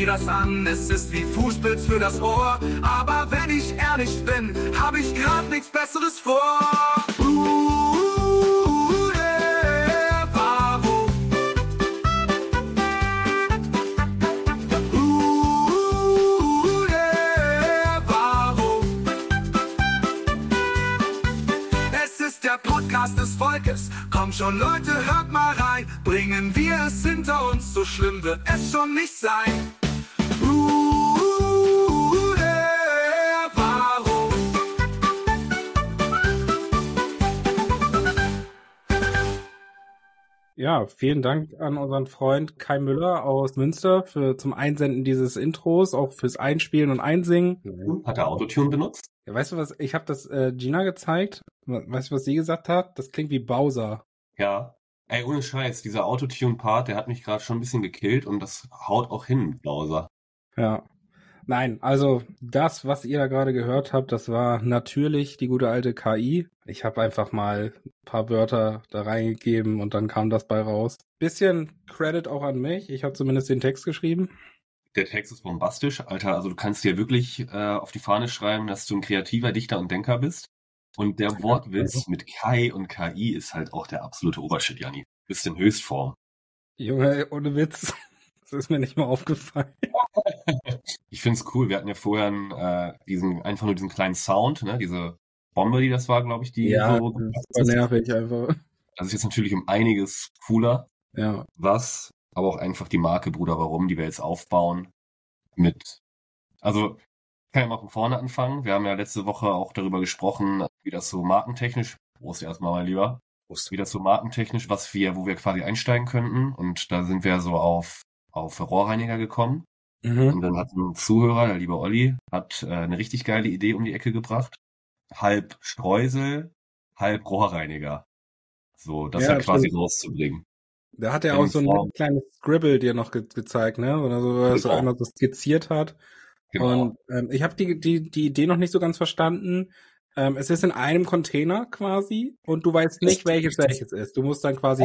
das an, es ist wie Fußpilz für das Ohr. Aber wenn ich ehrlich bin, hab ich grad nichts Besseres vor. Yeah, warum? Yeah, warum? Es ist der Podcast des Volkes. Komm schon Leute, hört mal rein. Bringen wir es hinter uns, so schlimm wird es schon nicht sein. Warum? Ja, vielen Dank an unseren Freund Kai Müller aus Münster zum Einsenden dieses Intros, auch fürs Einspielen und Einsingen. Hat er Autotune benutzt? Ja, weißt du was, ich habe das Gina gezeigt. Weißt du, was sie gesagt hat? Das klingt wie Bowser. Ja. Ey, ohne Scheiß, dieser Autotune-Part, der hat mich gerade schon ein bisschen gekillt und das haut auch hin, Bowser. Ja. Nein, also das, was ihr da gerade gehört habt, das war natürlich die gute alte KI. Ich habe einfach mal ein paar Wörter da reingegeben und dann kam das bei raus. Bisschen Credit auch an mich. Ich habe zumindest den Text geschrieben. Der Text ist bombastisch, Alter. Also du kannst dir wirklich auf die Fahne schreiben, dass du ein kreativer Dichter und Denker bist. Und der Wortwitz mit Kai und KI ist halt auch der absolute Obershit, Janni. Bist in Höchstform. Junge, ohne Witz. Das ist mir nicht mal aufgefallen. Ich find's cool. Wir hatten ja vorher einfach nur diesen kleinen Sound, ne? Diese Bombe, die das war, glaube ich, die ja, so. Das war nervig einfach. Das ist jetzt natürlich um einiges cooler. Ja. Was, aber auch einfach die Marke Bruder Warum, die wir jetzt aufbauen also kann ja mal von vorne anfangen. Wir haben ja letzte Woche auch darüber gesprochen, wie das so markentechnisch, Prost erstmal mal lieber, wie das so markentechnisch, wo wir quasi einsteigen könnten. Und da sind wir so auf Rohrreiniger gekommen. Und dann hat ein Zuhörer, der liebe Olli, hat eine richtig geile Idee um die Ecke gebracht. Halb Streusel, halb Rohrreiniger. So, das halt quasi rauszubringen. Da hat er auch so ein kleines Scribble dir noch gezeigt, ne? Oder so, was er einmal so skizziert hat. Genau. Und ich habe die Idee noch nicht so ganz verstanden. Es ist in einem Container quasi und du weißt nicht, welches ist. Du musst dann quasi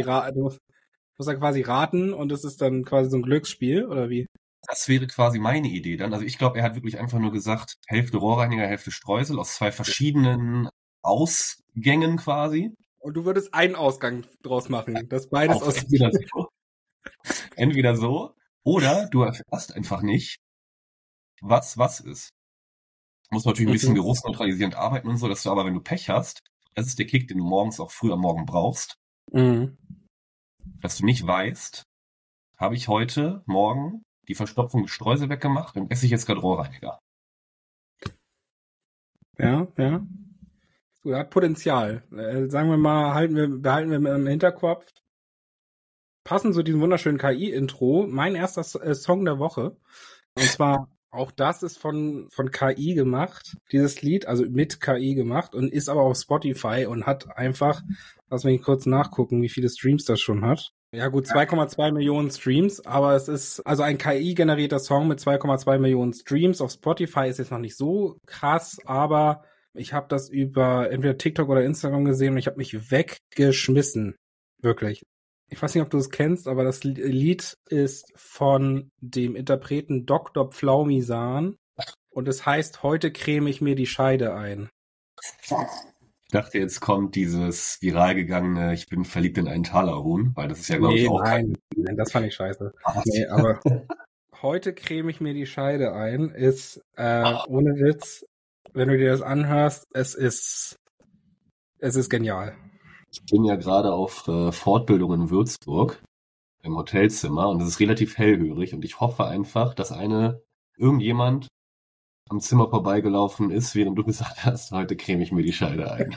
raten und es ist dann quasi so ein Glücksspiel, oder wie? Das wäre quasi meine Idee dann. Also ich glaube, er hat wirklich einfach nur gesagt, Hälfte Rohrreiniger, Hälfte Streusel aus 2 verschiedenen Ausgängen quasi. Und du würdest einen Ausgang draus machen, das beides aus. Entweder so, oder du erfährst einfach nicht, was ist. Du musst natürlich ein bisschen geruchsneutralisierend arbeiten und so, dass du aber, wenn du Pech hast, das ist der Kick, den du morgens auch früh am Morgen brauchst, dass du nicht weißt, habe ich heute Morgen die Verstopfung des Streusel weggemacht und esse ich jetzt gerade Rohrreiniger. Ja. So, hat Potenzial. Sagen wir mal, behalten wir im Hinterkopf. Passend zu diesem wunderschönen KI-Intro, mein erster Song der Woche. Und zwar, auch das ist von KI gemacht, dieses Lied, also mit KI gemacht und ist aber auf Spotify und hat einfach, lass mich kurz nachgucken, wie viele Streams das schon hat. Ja gut, 2,2 Millionen Streams, aber es ist also ein KI-generierter Song mit 2,2 Millionen Streams. Auf Spotify ist jetzt noch nicht so krass, aber ich habe das über entweder TikTok oder Instagram gesehen und ich habe mich weggeschmissen. Wirklich. Ich weiß nicht, ob du es kennst, aber das Lied ist von dem Interpreten Dr. Pflaumisan und es heißt, heute creme ich mir die Scheide ein. Ich dachte, jetzt kommt dieses viral gegangene, ich bin verliebt in einen Talerhuhn, weil das ist ja, glaube ich, auch... Nein, das fand ich scheiße. Nee, aber heute creme ich mir die Scheide ein ist, ohne Witz, wenn du dir das anhörst, es ist genial. Ich bin ja gerade auf Fortbildung in Würzburg im Hotelzimmer und es ist relativ hellhörig und ich hoffe einfach, dass irgendjemand am Zimmer vorbeigelaufen ist, während du gesagt hast, heute creme ich mir die Scheide ein.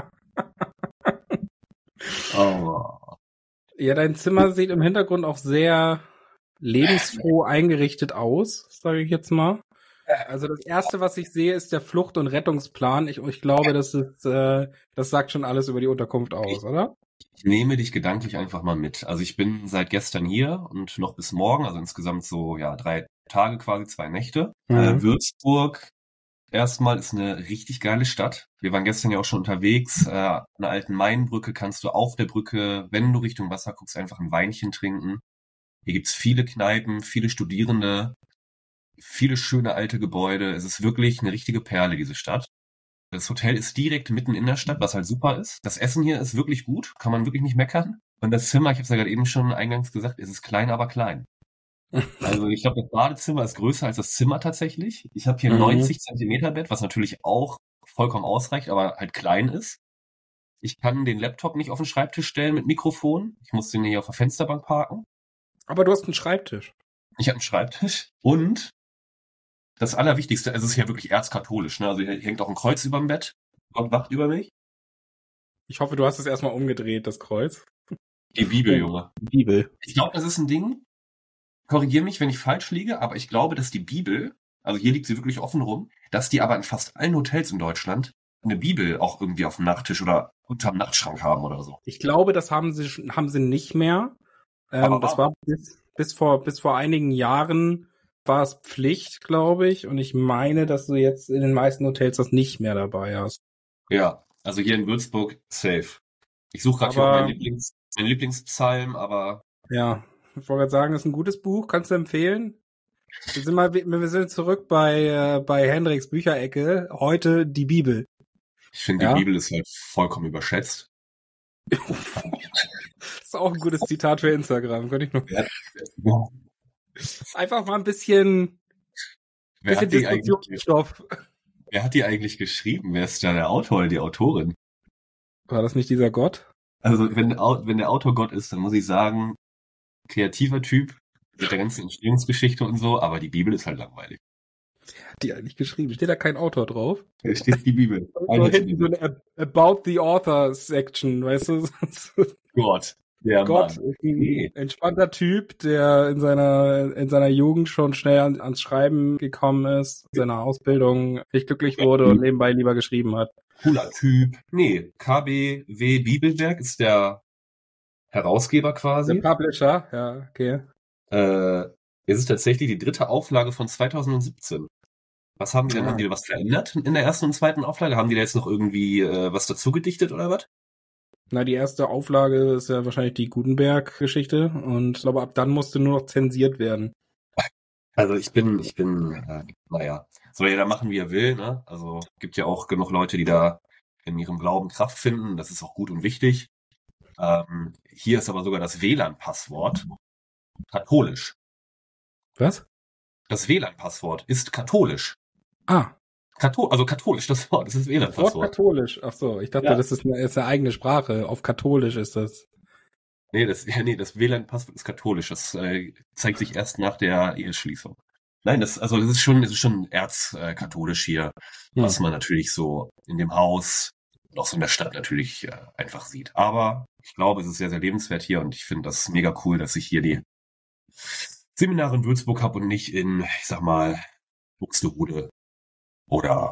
Oh. Ja, dein Zimmer sieht im Hintergrund auch sehr lebensfroh eingerichtet aus, sage ich jetzt mal. Also das Erste, was ich sehe, ist der Flucht- und Rettungsplan. Ich glaube, das sagt schon alles über die Unterkunft aus, oder? Ich nehme dich gedanklich einfach mal mit. Also ich bin seit gestern hier und noch bis morgen, also insgesamt so 3 Tage quasi, 2 Nächte. Würzburg erstmal ist eine richtig geile Stadt. Wir waren gestern ja auch schon unterwegs. An der alten Mainbrücke kannst du auf der Brücke, wenn du Richtung Wasser guckst, einfach ein Weinchen trinken. Hier gibt's viele Kneipen, viele Studierende. viele schöne alte Gebäude. Es ist wirklich eine richtige Perle, diese Stadt. Das Hotel ist direkt mitten in der Stadt, was halt super ist. Das Essen hier ist wirklich gut, kann man wirklich nicht meckern. Und das Zimmer, ich habe es ja gerade eben schon eingangs gesagt, es ist klein, aber klein. Also ich glaube, das Badezimmer ist größer als das Zimmer tatsächlich. Ich habe hier ein 90 Zentimeter Bett, was natürlich auch vollkommen ausreicht, aber halt klein ist. Ich kann den Laptop nicht auf den Schreibtisch stellen mit Mikrofon. Ich muss den hier auf der Fensterbank parken. Aber du hast einen Schreibtisch. Ich habe einen Schreibtisch und das Allerwichtigste, es ist ja wirklich erzkatholisch, ne? Also hier hängt auch ein Kreuz überm Bett. Gott wacht über mich. Ich hoffe, du hast es erstmal umgedreht, das Kreuz. Die Bibel, Junge. Bibel. Ich glaube, das ist ein Ding. Korrigiere mich, wenn ich falsch liege, aber ich glaube, dass die Bibel, also hier liegt sie wirklich offen rum, dass die aber in fast allen Hotels in Deutschland eine Bibel auch irgendwie auf dem Nachttisch oder unterm Nachtschrank haben oder so. Ich glaube, das haben sie nicht mehr. Das war bis vor einigen Jahren war es Pflicht, glaube ich. Und ich meine, dass du jetzt in den meisten Hotels das nicht mehr dabei hast. Ja, also hier in Würzburg safe. Ich suche gerade hier auch meinen Lieblingspsalm, aber... Ja, ich wollte gerade sagen, das ist ein gutes Buch. Kannst du empfehlen? Wir sind zurück bei Hendriks Bücherecke. Heute die Bibel. Ich finde, die Bibel ist halt vollkommen überschätzt. Das ist auch ein gutes Zitat für Instagram. Könnte ich noch. Ja. Einfach mal ein bisschen Diskussionsstoff. Wer hat die eigentlich geschrieben? Wer ist da der Autor oder die Autorin? War das nicht dieser Gott? Also wenn der Autor Gott ist, dann muss ich sagen, kreativer Typ mit der ganzen Entstehungsgeschichte und so, aber die Bibel ist halt langweilig. Wer hat die eigentlich geschrieben? Steht da kein Autor drauf? Da steht die Bibel. So hinten so eine About the Author Section, weißt du? Gott. Der Gott, ein entspannter Typ, der in seiner Jugend schon schnell ans Schreiben gekommen ist, in seiner Ausbildung nicht glücklich wurde und nebenbei lieber geschrieben hat. Cooler Typ. Nee, KBW Bibelwerk ist der Herausgeber quasi. Der Publisher, ja, okay. Es ist tatsächlich die 3. Auflage von 2017. Was haben die denn? Haben die was verändert in der 1. und 2. Auflage? Haben die da jetzt noch irgendwie was dazu gedichtet oder was? Na, die erste Auflage ist ja wahrscheinlich die Gutenberg-Geschichte und ich glaube, ab dann musste nur noch zensiert werden. Also ich bin, naja, soll jeder machen, wie er will, ne? Also gibt ja auch genug Leute, die da in ihrem Glauben Kraft finden. Das ist auch gut und wichtig. Hier ist aber sogar das WLAN-Passwort katholisch. Was? Das WLAN-Passwort ist katholisch. Also katholisch, das Wort, das ist WLAN-Passwort. Wort katholisch, ach so, ich dachte, das ist eine eigene Sprache, auf katholisch ist das. Nee, das WLAN-Passwort ist katholisch, das zeigt sich erst nach der Eheschließung. Nein, das ist schon erzkatholisch hier, was man natürlich so in dem Haus und auch so in der Stadt natürlich einfach sieht. Aber ich glaube, es ist sehr, sehr lebenswert hier und ich finde das mega cool, dass ich hier die Seminare in Würzburg habe und nicht in, ich sag mal, Buxtehude oder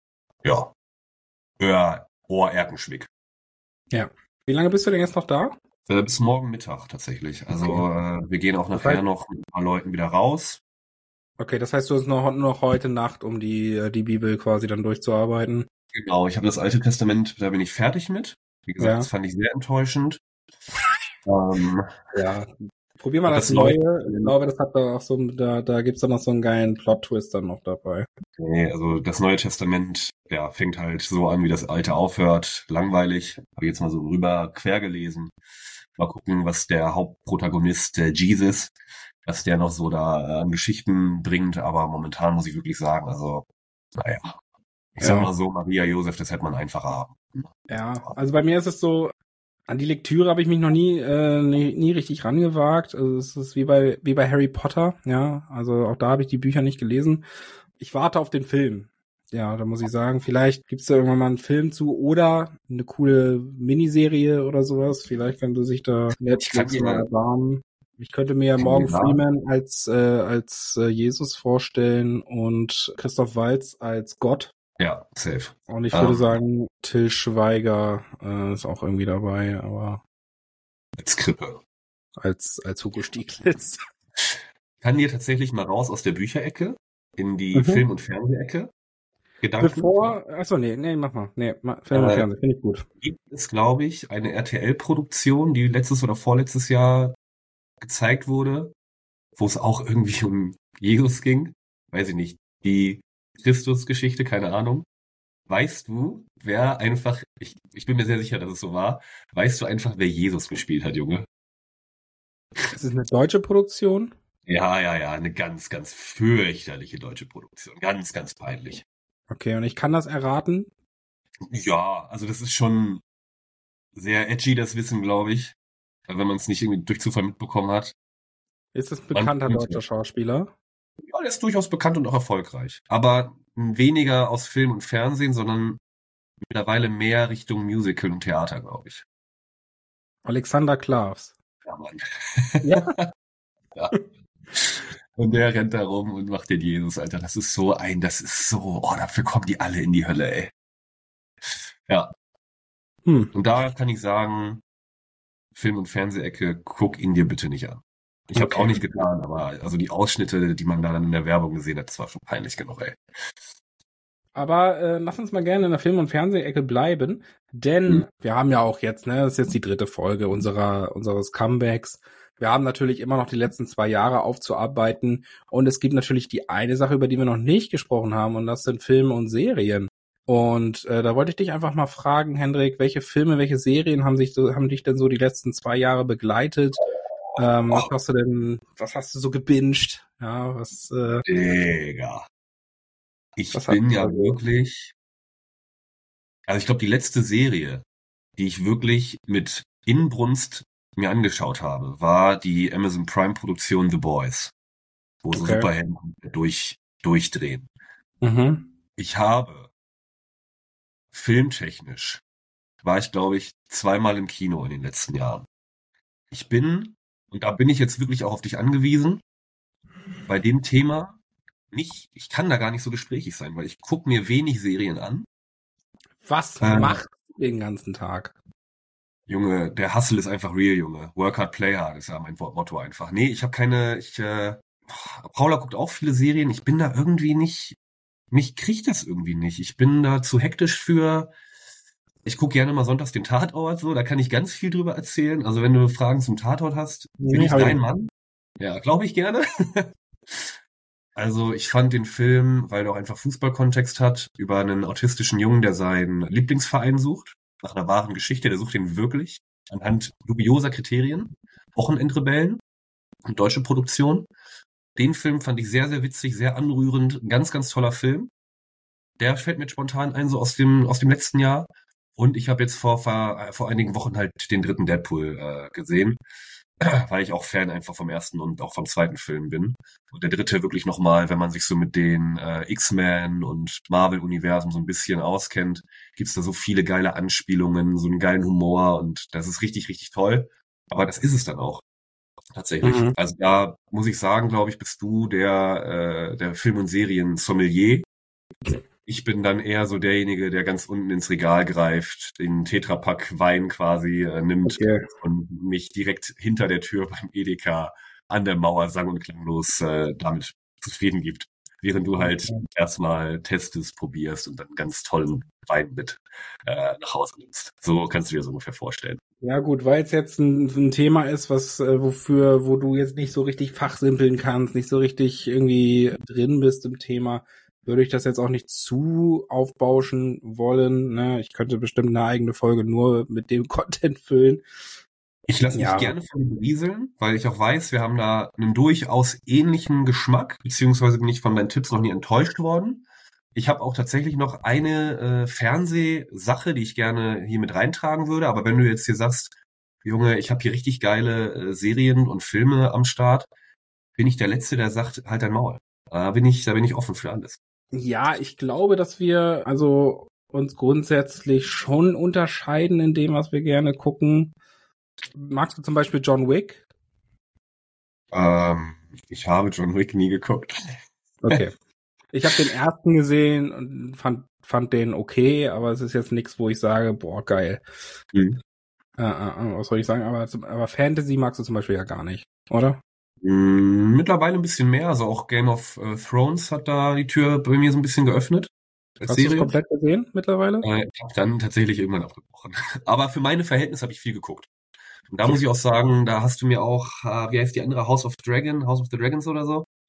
Ohr-Erkenschwick. Ja. Wie lange bist du denn jetzt noch da? Bis morgen Mittag tatsächlich. Also wir gehen auch nachher noch mit ein paar Leuten wieder raus. Okay, das heißt, du hast noch heute Nacht, um die Bibel quasi dann durchzuarbeiten. Genau, ich habe das Alte Testament, da bin ich fertig mit. Wie gesagt, das fand ich sehr enttäuschend. Ja, probier mal das Neue. Ich glaube, das hat da auch so, da gibt's dann noch so einen geilen Plot-Twist dann noch dabei. Nee, also das Neue Testament, fängt halt so an, wie das Alte aufhört. Langweilig. Habe jetzt mal so rüber quer gelesen. Mal gucken, was der Hauptprotagonist, Jesus, was der noch so da an Geschichten bringt. Aber momentan muss ich wirklich sagen, also, naja. Ich sag mal so, Maria, Josef, das hätte man einfacher haben. Ja, also bei mir ist es so, an die Lektüre habe ich mich noch nie richtig rangewagt. Also es ist wie bei Harry Potter, ja. Also auch da habe ich die Bücher nicht gelesen. Ich warte auf den Film. Ja, da muss ich sagen, vielleicht gibt's da irgendwann mal einen Film zu oder eine coole Miniserie oder sowas. Vielleicht könnte sich da Netflix mal erbarmen. Ich könnte mir Morgan Freeman als Jesus vorstellen und Christoph Waltz als Gott. Ja, safe. Und ich würde sagen, Till Schweiger ist auch irgendwie dabei, aber als Krippe. Als Hugo Stieglitz. Kann dir tatsächlich mal raus aus der Bücherecke in die Film- und Fernsehecke. Gedanken. Mach mal. Nee, Film und Fernsehen, finde ich gut. Gibt es, glaube ich, eine RTL-Produktion, die letztes oder vorletztes Jahr gezeigt wurde, wo es auch irgendwie um Jesus ging. weiß ich nicht, die Christusgeschichte, keine Ahnung. Weißt du, wer einfach, ich bin mir sehr sicher, dass es so war, weißt du einfach, wer Jesus gespielt hat, Junge? Es ist eine deutsche Produktion. Ja, eine ganz, ganz fürchterliche deutsche Produktion. Ganz, ganz peinlich. Okay, und ich kann das erraten. Ja, also das ist schon sehr edgy, das Wissen, glaube ich. Wenn man es nicht irgendwie durch Zufall mitbekommen hat. Ist es ein bekannter deutscher Schauspieler? Ja, der ist durchaus bekannt und auch erfolgreich. Aber weniger aus Film und Fernsehen, sondern mittlerweile mehr Richtung Musical und Theater, glaube ich. Alexander Klavs. Ja, Mann. Ja. Ja. Und der rennt da rum und macht den Jesus, Alter. Das ist so, dafür kommen die alle in die Hölle, ey. Ja. Und da kann ich sagen, Film- und Fernsehecke, guck ihn dir bitte nicht an. Ich habe auch nicht getan, aber also die Ausschnitte, die man da dann in der Werbung gesehen hat, das war schon peinlich genug, ey. Aber lass uns mal gerne in der Film- und Fernsehecke bleiben, denn wir haben ja auch jetzt, das ist jetzt die 3. Folge unseres Comebacks. Wir haben natürlich immer noch die letzten 2 Jahre aufzuarbeiten und es gibt natürlich die eine Sache, über die wir noch nicht gesprochen haben, und das sind Filme und Serien. Und da wollte ich dich einfach mal fragen, Hendrik, welche Filme, welche Serien haben dich denn so die letzten 2 Jahre begleitet? Was hast du so gebinged? Ja, Digga. Ich bin ja wirklich, also ich glaube, die letzte Serie, die ich wirklich mit Inbrunst mir angeschaut habe, war die Amazon Prime Produktion The Boys, wo so Superhelden durchdrehen. Ich habe filmtechnisch war ich, glaube ich, 2-mal im Kino in den letzten Jahren. Und da bin ich jetzt wirklich auch auf dich angewiesen, bei dem Thema ich kann da gar nicht so gesprächig sein, weil ich gucke mir wenig Serien an. Was macht den ganzen Tag? Junge, der Hustle ist einfach real, Junge. Work hard, play hard ist ja mein Motto einfach. Nee, Paula guckt auch viele Serien. Ich bin da irgendwie nicht, mich kriegt das irgendwie nicht. Ich bin da zu hektisch für. Ich gucke gerne mal sonntags den Tatort, so, da kann ich ganz viel drüber erzählen. Also wenn du Fragen zum Tatort hast, bin ich dein Mann. Ja, glaube ich gerne. Also ich fand den Film, weil er auch einfach Fußballkontext hat, über einen autistischen Jungen, der seinen Lieblingsverein sucht, nach einer wahren Geschichte, der sucht ihn wirklich, anhand dubioser Kriterien, Wochenendrebellen, eine deutsche Produktion. Den Film fand ich sehr, sehr witzig, sehr anrührend, ein ganz, ganz toller Film. Der fällt mir spontan ein, so aus dem letzten Jahr. Und ich habe jetzt vor einigen Wochen halt den 3. Deadpool gesehen, weil ich auch Fan einfach vom ersten und auch vom zweiten Film bin. Und der 3. wirklich nochmal, wenn man sich so mit den X-Men und Marvel-Universum so ein bisschen auskennt, gibt's da so viele geile Anspielungen, so einen geilen Humor, und das ist richtig, richtig toll. Aber das ist es dann auch. Tatsächlich. Also da muss ich sagen, glaube ich, bist du der Film- und Serien-Sommelier. Ich bin dann eher so derjenige, der ganz unten ins Regal greift, den Tetrapack Wein quasi nimmt und mich direkt hinter der Tür beim Edeka an der Mauer sang- und klanglos damit zufrieden gibt. Während du halt erstmal testest, probierst und dann einen ganz tollen Wein mit nach Hause nimmst. So kannst du dir das ungefähr vorstellen. Ja gut, weil es jetzt ein Thema ist, wo du jetzt nicht so richtig fachsimpeln kannst, nicht so richtig irgendwie drin bist im Thema, würde ich das jetzt auch nicht zu aufbauschen wollen. Ne? Ich könnte bestimmt eine eigene Folge nur mit dem Content füllen. Ich lasse mich gerne von dir berieseln, weil ich auch weiß, wir haben da einen durchaus ähnlichen Geschmack, beziehungsweise bin ich von deinen Tipps noch nie enttäuscht worden. Ich habe auch tatsächlich noch eine Fernsehsache, die ich gerne hier mit reintragen würde, aber wenn du jetzt hier sagst, Junge, ich habe hier richtig geile Serien und Filme am Start, bin ich der Letzte, der sagt, halt dein Maul. Da bin ich offen für alles. Ja, ich glaube, dass wir uns grundsätzlich schon unterscheiden in dem, was wir gerne gucken. Magst du zum Beispiel John Wick? Ich habe John Wick nie geguckt. Okay. Ich habe den ersten gesehen und fand den okay, aber es ist jetzt nichts, wo ich sage, boah, geil. Was soll ich sagen? Aber Fantasy magst du zum Beispiel ja gar nicht, oder? Mittlerweile ein bisschen mehr. Also auch Game of Thrones hat da die Tür bei mir so ein bisschen geöffnet. Hast du es komplett gesehen mittlerweile? Ich habe dann tatsächlich irgendwann abgebrochen. Aber für meine Verhältnisse habe ich viel geguckt. Und da muss ich auch sagen, da hast du mir auch, wie heißt die andere, House of the Dragons oder so?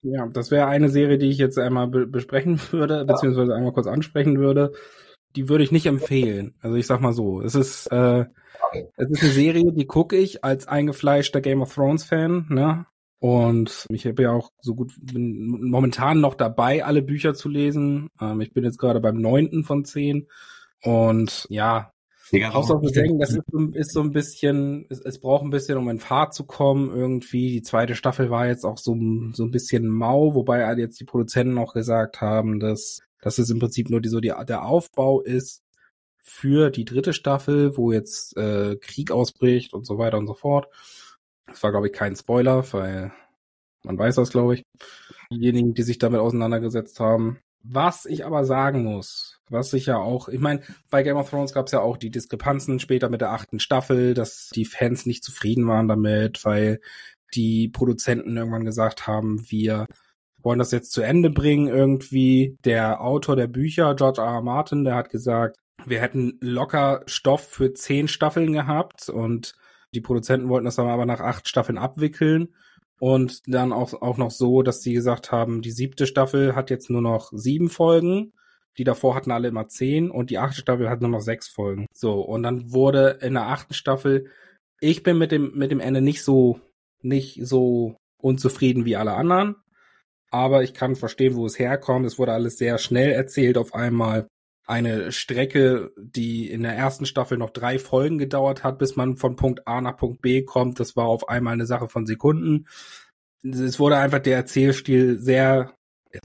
Ja, das wäre eine Serie, die ich jetzt einmal besprechen würde, beziehungsweise einmal kurz ansprechen würde. Die würde ich nicht empfehlen. Also ich sag mal so, es ist eine Serie, die gucke ich als eingefleischter Game of Thrones Fan, ne? Und ich habe ja auch bin momentan noch dabei, alle Bücher zu lesen. Ich bin jetzt gerade beim 9. von 10. Und ja, House of the Dragon, das ist so ein bisschen, es braucht ein bisschen, um in Fahrt zu kommen irgendwie. Die zweite Staffel war jetzt auch so ein bisschen mau, wobei jetzt die Produzenten auch gesagt haben, dass es im Prinzip nur der Aufbau ist für die dritte Staffel, wo jetzt Krieg ausbricht und so weiter und so fort. Das war, glaube ich, kein Spoiler, weil man weiß das, glaube ich. Diejenigen, die sich damit auseinandergesetzt haben. Was ich aber sagen muss, was ich ja auch, ich meine, bei Game of Thrones gab es ja auch die Diskrepanzen später mit der 8. Staffel, dass die Fans nicht zufrieden waren damit, weil die Produzenten irgendwann gesagt haben, wir wollen das jetzt zu Ende bringen irgendwie. Der Autor der Bücher, George R.R. Martin, der hat gesagt, wir hätten locker Stoff für 10 Staffeln gehabt und die Produzenten wollten das dann aber nach 8 Staffeln abwickeln. Und dann auch noch so, dass die gesagt haben, die 7. Staffel hat jetzt nur noch 7 Folgen. Die davor hatten alle immer 10 und die 8. Staffel hat nur noch 6 Folgen. So, und dann wurde in der 8. Staffel, ich bin mit dem Ende nicht so unzufrieden wie alle anderen. Aber ich kann verstehen, wo es herkommt. Es wurde alles sehr schnell erzählt auf einmal. Eine Strecke, die in der 1. Staffel noch 3 Folgen gedauert hat, bis man von Punkt A nach Punkt B kommt. Das war auf einmal eine Sache von Sekunden. Es wurde einfach der Erzählstil sehr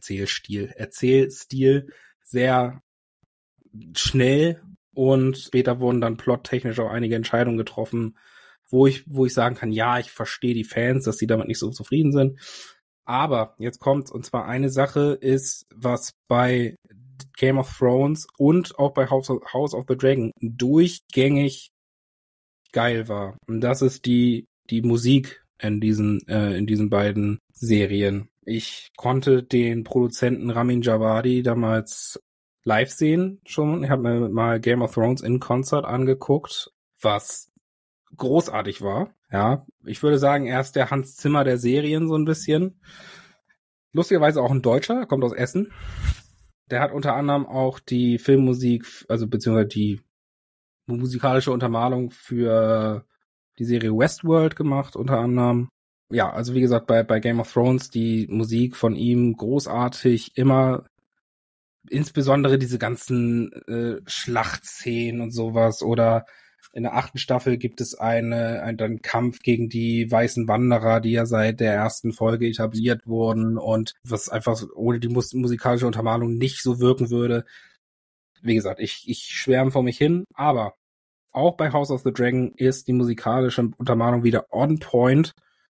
schnell und später wurden dann plottechnisch auch einige Entscheidungen getroffen, wo ich sagen kann, ja, ich verstehe die Fans, dass sie damit nicht so zufrieden sind. Aber jetzt kommt's, und zwar eine Sache ist, was bei Game of Thrones und auch bei House of the Dragon durchgängig geil war. Und das ist die Musik in diesen beiden Serien. Ich konnte den Produzenten Ramin Djawadi damals live sehen schon. Ich habe mir mal Game of Thrones in Concert angeguckt, was großartig war. Ja, ich würde sagen, er ist der Hans Zimmer der Serien so ein bisschen. Lustigerweise auch ein Deutscher, kommt aus Essen. Der hat unter anderem auch die Filmmusik, also beziehungsweise die musikalische Untermalung für die Serie Westworld gemacht, unter anderem. Ja, also wie gesagt, bei Game of Thrones die Musik von ihm großartig, immer insbesondere diese ganzen Schlachtszenen und sowas, oder in der 8. Staffel gibt es einen Kampf gegen die weißen Wanderer, die ja seit der 1. Folge etabliert wurden und was einfach ohne die musikalische Untermalung nicht so wirken würde. Wie gesagt, ich schwärme vor mich hin, aber auch bei House of the Dragon ist die musikalische Untermalung wieder on point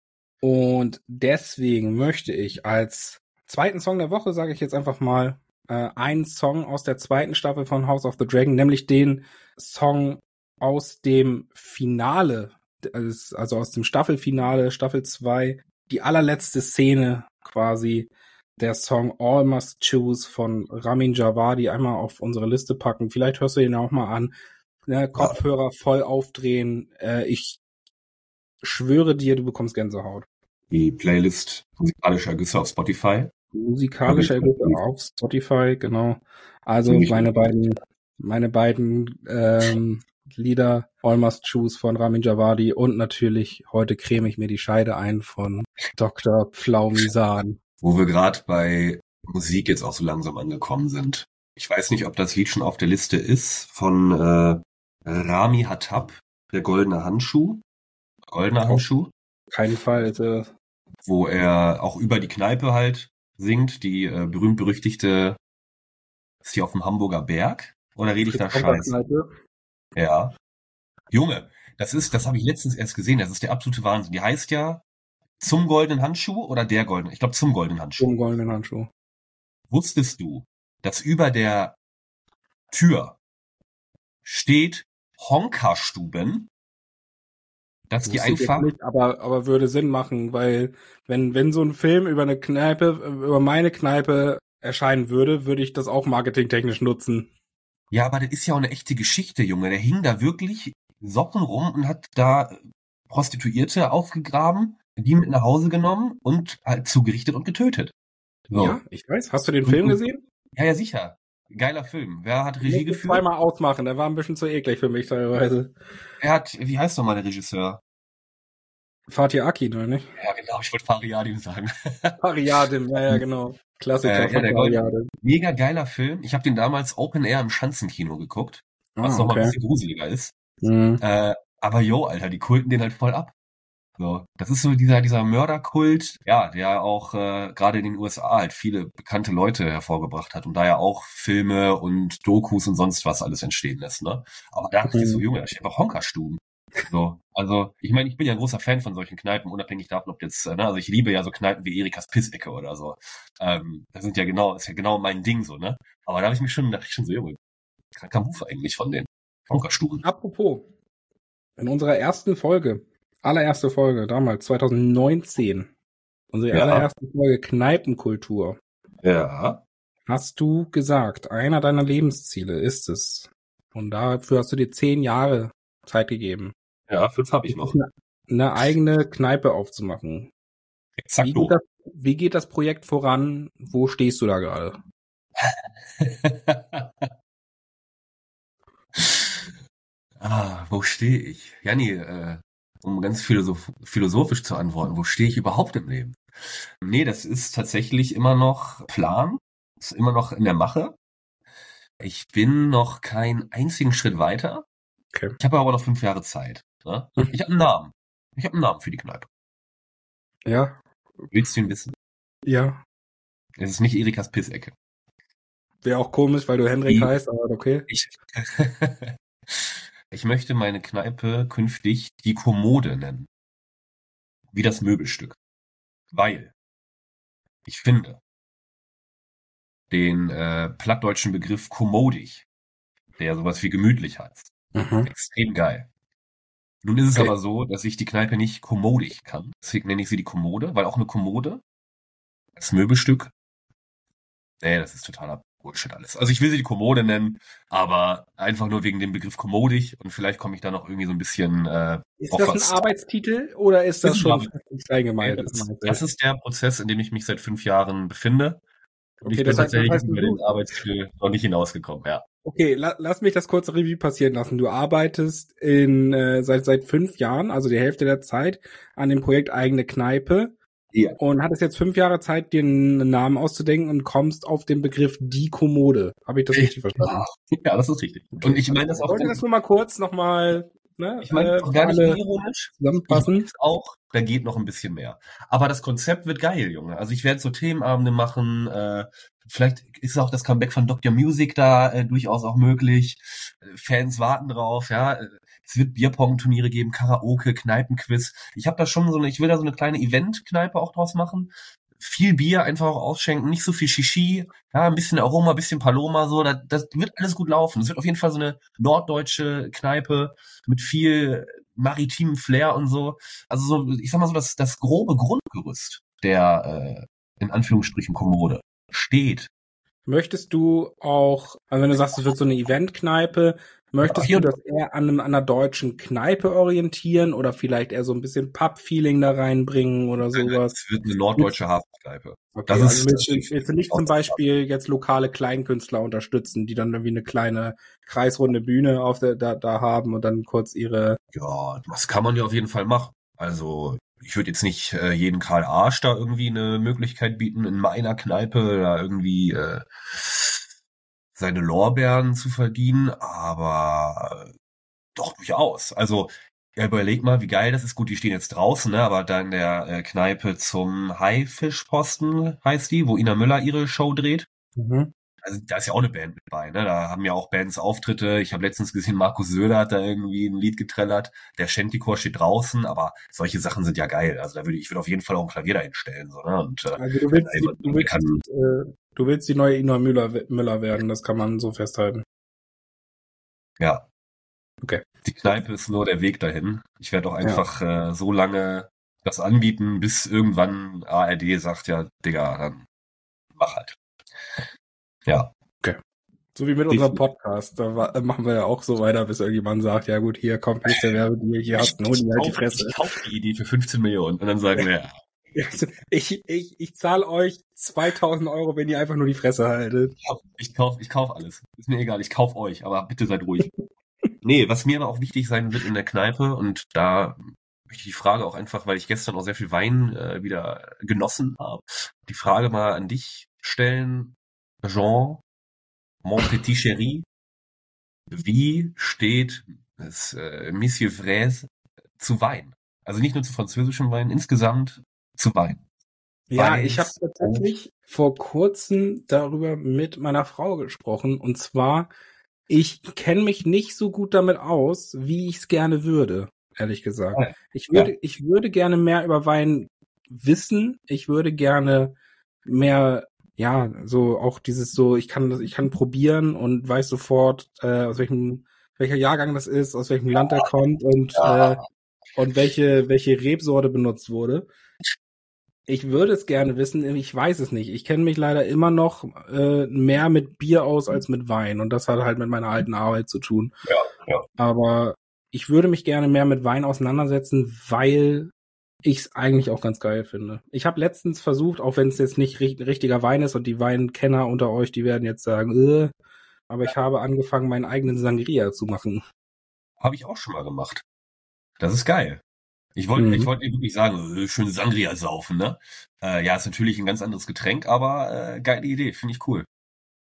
und deswegen möchte ich als zweiten Song der Woche, sage ich jetzt einfach mal, einen Song aus der 2. Staffel von House of the Dragon, nämlich den Song aus dem Finale, also aus dem Staffelfinale, Staffel 2, die allerletzte Szene quasi, der Song All Must Choose von Ramin Djawadi einmal auf unsere Liste packen. Vielleicht hörst du ihn auch mal an. Ne, Kopfhörer voll aufdrehen. Ich schwöre dir, du bekommst Gänsehaut. Die Playlist Musikalische Ergüsse auf Spotify. Musikalische Ergüsse auf Spotify, genau. Also meine beiden Lieder All Must Choose von Ramin Djawadi und natürlich Heute creme ich mir die Scheide ein von Dr. Pflaumisan. Wo wir gerade bei Musik jetzt auch so langsam angekommen sind. Ich weiß nicht, ob das Lied schon auf der Liste ist von Rami Hattab, der Goldene Handschuh. Goldener Handschuh. Keinen Fall. Wo er auch über die Kneipe halt singt, die berühmt-berüchtigte, ist die auf dem Hamburger Berg? Oder rede ich da Scheiße? Ja. Junge, das habe ich letztens erst gesehen, das ist der absolute Wahnsinn. Die heißt ja Zum Goldenen Handschuh oder der Goldene? Ich glaube Zum Goldenen Handschuh. Zum Goldenen Handschuh. Wusstest du, dass über der Tür steht Honka-Stuben? Dass die einfach... Nicht, aber würde Sinn machen, weil wenn so ein Film über meine Kneipe erscheinen würde ich das auch marketingtechnisch nutzen. Ja, aber das ist ja auch eine echte Geschichte, Junge. Der hing da wirklich Socken rum und hat da Prostituierte aufgegraben die mit nach Hause genommen und halt zugerichtet und getötet. So. Ja, ich weiß. Hast du den Film gesehen? Ja, sicher. Geiler Film. Wer hat Regie geführt? Zweimal ausmachen, der war ein bisschen zu eklig für mich teilweise. Wie heißt nochmal der Regisseur? Fatih Akin, oder nicht? Ja, genau, ich wollte Fariadim sagen. Fariadim, ja, genau. Klassiker von Fariadim. Mega geiler Film. Ich habe den damals Open Air im Schanzenkino geguckt, was nochmal ein bisschen gruseliger ist. Mhm. Aber Alter, die kulten den halt voll ab. So, das ist so dieser Mörderkult, ja, der auch gerade in den USA halt viele bekannte Leute hervorgebracht hat und da ja auch Filme und Dokus und sonst was alles entstehen lässt, ne? Aber da dachte ich so, Junge, da steht einfach Honkerstuben. So, also ich meine, ich bin ja ein großer Fan von solchen Kneipen, unabhängig davon, ob jetzt, ne, also ich liebe ja so Kneipen wie Erikas Pissecke oder so. Das ist ja genau mein Ding so, ne? Aber da dachte ich schon so, Junge, kranker Move eigentlich von den Honkerstuben. Apropos, in unserer allererste Folge, damals, 2019, unsere allererste Folge Kneipenkultur. Ja. Hast du gesagt, einer deiner Lebensziele ist es, und dafür hast du dir 10 Jahre Zeit gegeben. Ja, 5 habe ich noch. Eine eigene Kneipe aufzumachen. Exakt. Wie geht das Projekt voran? Wo stehst du da gerade? Wo stehe ich? Janni, um ganz philosophisch zu antworten, wo stehe ich überhaupt im Leben? Nee, das ist tatsächlich immer noch Plan, ist immer noch in der Mache. Ich bin noch keinen einzigen Schritt weiter. Okay. Ich habe aber noch 5 Jahre Zeit. Ne? Ich habe einen Namen. Ich habe einen Namen für die Kneipe. Ja. Willst du ihn wissen? Ja. Es ist nicht Erikas Pissecke. Wäre auch komisch, weil du Henrik heißt, aber okay. Ich möchte meine Kneipe künftig die Kommode nennen. Wie das Möbelstück. Weil ich finde den plattdeutschen Begriff kommodig, der sowas wie gemütlich heißt, extrem geil. Nun ist es aber so, dass ich die Kneipe nicht kommodig kann. Deswegen nenne ich sie die Kommode, weil auch eine Kommode als Möbelstück, das ist totaler Bullshit alles. Also ich will sie die Kommode nennen, aber einfach nur wegen dem Begriff kommodig und vielleicht komme ich da noch irgendwie so ein bisschen Ist das ein Arbeitstitel oder ist das schon eingemeißelt? Das ist der Prozess, in dem ich mich seit 5 Jahren befinde. Und ich bin tatsächlich über den Arbeitstitel noch nicht hinausgekommen, ja. Okay, lass mich das kurze Revue passieren lassen. Du arbeitest seit 5 Jahren, also die Hälfte der Zeit, an dem Projekt eigene Kneipe. Ja. Und hattest jetzt 5 Jahre Zeit, dir einen Namen auszudenken und kommst auf den Begriff die Kommode. Habe ich das richtig verstanden? Ja, das ist richtig. Okay. Und ich meine das auch. Ich wollte das nur mal kurz nochmal, ne? Ich meine das auch gar nicht ironisch. Zusammenfassen. Ich weiß auch, da geht noch ein bisschen mehr. Aber das Konzept wird geil, Junge. Also ich werde so Themenabende machen. Vielleicht ist auch das Comeback von Dr. Music da durchaus auch möglich. Fans warten drauf, ja. Es wird Bierpong-Turniere geben, Karaoke, Kneipenquiz. Ich habe da schon ich will da so eine kleine Event-Kneipe auch draus machen. Viel Bier einfach auch ausschenken, nicht so viel Shishi, ja, ein bisschen Aroma, ein bisschen Paloma, so, das wird alles gut laufen. Es wird auf jeden Fall so eine norddeutsche Kneipe mit viel maritimem Flair und so. Also so, ich sag mal so, das grobe Grundgerüst der, in Anführungsstrichen, Kommode steht. Möchtest du auch, also wenn du sagst, es wird so eine Eventkneipe, möchtest du das eher an einer deutschen Kneipe orientieren oder vielleicht eher so ein bisschen Pub-Feeling da reinbringen oder sowas? Es wird eine norddeutsche Hafenkneipe. Okay, also willst du nicht zum Beispiel jetzt lokale Kleinkünstler unterstützen, die dann irgendwie eine kleine kreisrunde Bühne da haben und dann kurz ihre... Ja, das kann man ja auf jeden Fall machen. Also ich würde jetzt nicht jeden Karl Arsch da irgendwie eine Möglichkeit bieten, in meiner Kneipe da irgendwie seine Lorbeeren zu verdienen, aber doch durchaus. Also ja, überleg mal, wie geil das ist. Gut, die stehen jetzt draußen, ne, aber da in der Kneipe zum Haifischposten heißt die, wo Ina Müller ihre Show dreht. Also da ist ja auch eine Band mit bei, ne? Da haben ja auch Bands Auftritte. Ich habe letztens gesehen, Markus Söder hat da irgendwie ein Lied getrellert. Der Shantycore steht draußen, aber solche Sachen sind ja geil. Also ich würde auf jeden Fall auch ein Klavier dahin stellen, so, ne? Und also du willst die neue Ina Müller werden, das kann man so festhalten. Ja. Okay. Die Kneipe ist nur der Weg dahin. Ich werde auch einfach so lange das anbieten, bis irgendwann ARD sagt, ja, Digga, dann mach halt. Ja. Okay. So wie mit unserem Podcast. Da machen wir ja auch so weiter, bis irgendjemand sagt, ja gut, hier kommt, hier ist der Werbedeal, hier hast du einen Hund, halt die Fresse. Ich kaufe die Idee für 15 Millionen und dann sagen wir, ich zahle euch 2.000 Euro, wenn ihr einfach nur die Fresse haltet. Ich kauf alles. Ist mir egal, ich kauf euch, aber bitte seid ruhig. Nee, was mir aber auch wichtig sein wird in der Kneipe, und da möchte ich die Frage auch einfach, weil ich gestern auch sehr viel Wein wieder genossen habe, die Frage mal an dich stellen. Jean, mon petit chéri, wie steht das Monsieur Fraise zu Wein? Also nicht nur zu französischem Wein, insgesamt zu Wein. Ja, ich habe tatsächlich vor kurzem darüber mit meiner Frau gesprochen, und zwar, ich kenne mich nicht so gut damit aus, wie ich es gerne würde, ehrlich gesagt. Ja. Ich würde gerne mehr über Wein wissen. Ich würde gerne mehr, ja, so auch dieses so, ich kann probieren und weiß sofort, aus welcher Jahrgang das ist, aus welchem Land er kommt und welche Rebsorte benutzt wurde. Ich würde es gerne wissen, ich weiß es nicht. Ich kenne mich leider immer noch mehr mit Bier aus als mit Wein, und das hat halt mit meiner alten Arbeit zu tun. Ja. Aber ich würde mich gerne mehr mit Wein auseinandersetzen, weil ich es eigentlich auch ganz geil finde. Ich habe letztens versucht, auch wenn es jetzt nicht richtiger Wein ist, und die Weinkenner unter euch, die werden jetzt sagen, aber ich habe angefangen, meinen eigenen Sangria zu machen. Habe ich auch schon mal gemacht. Das ist geil. Ich wollte wirklich sagen, schön Sangria saufen, ne? Ja, ist natürlich ein ganz anderes Getränk, aber geile Idee, finde ich cool.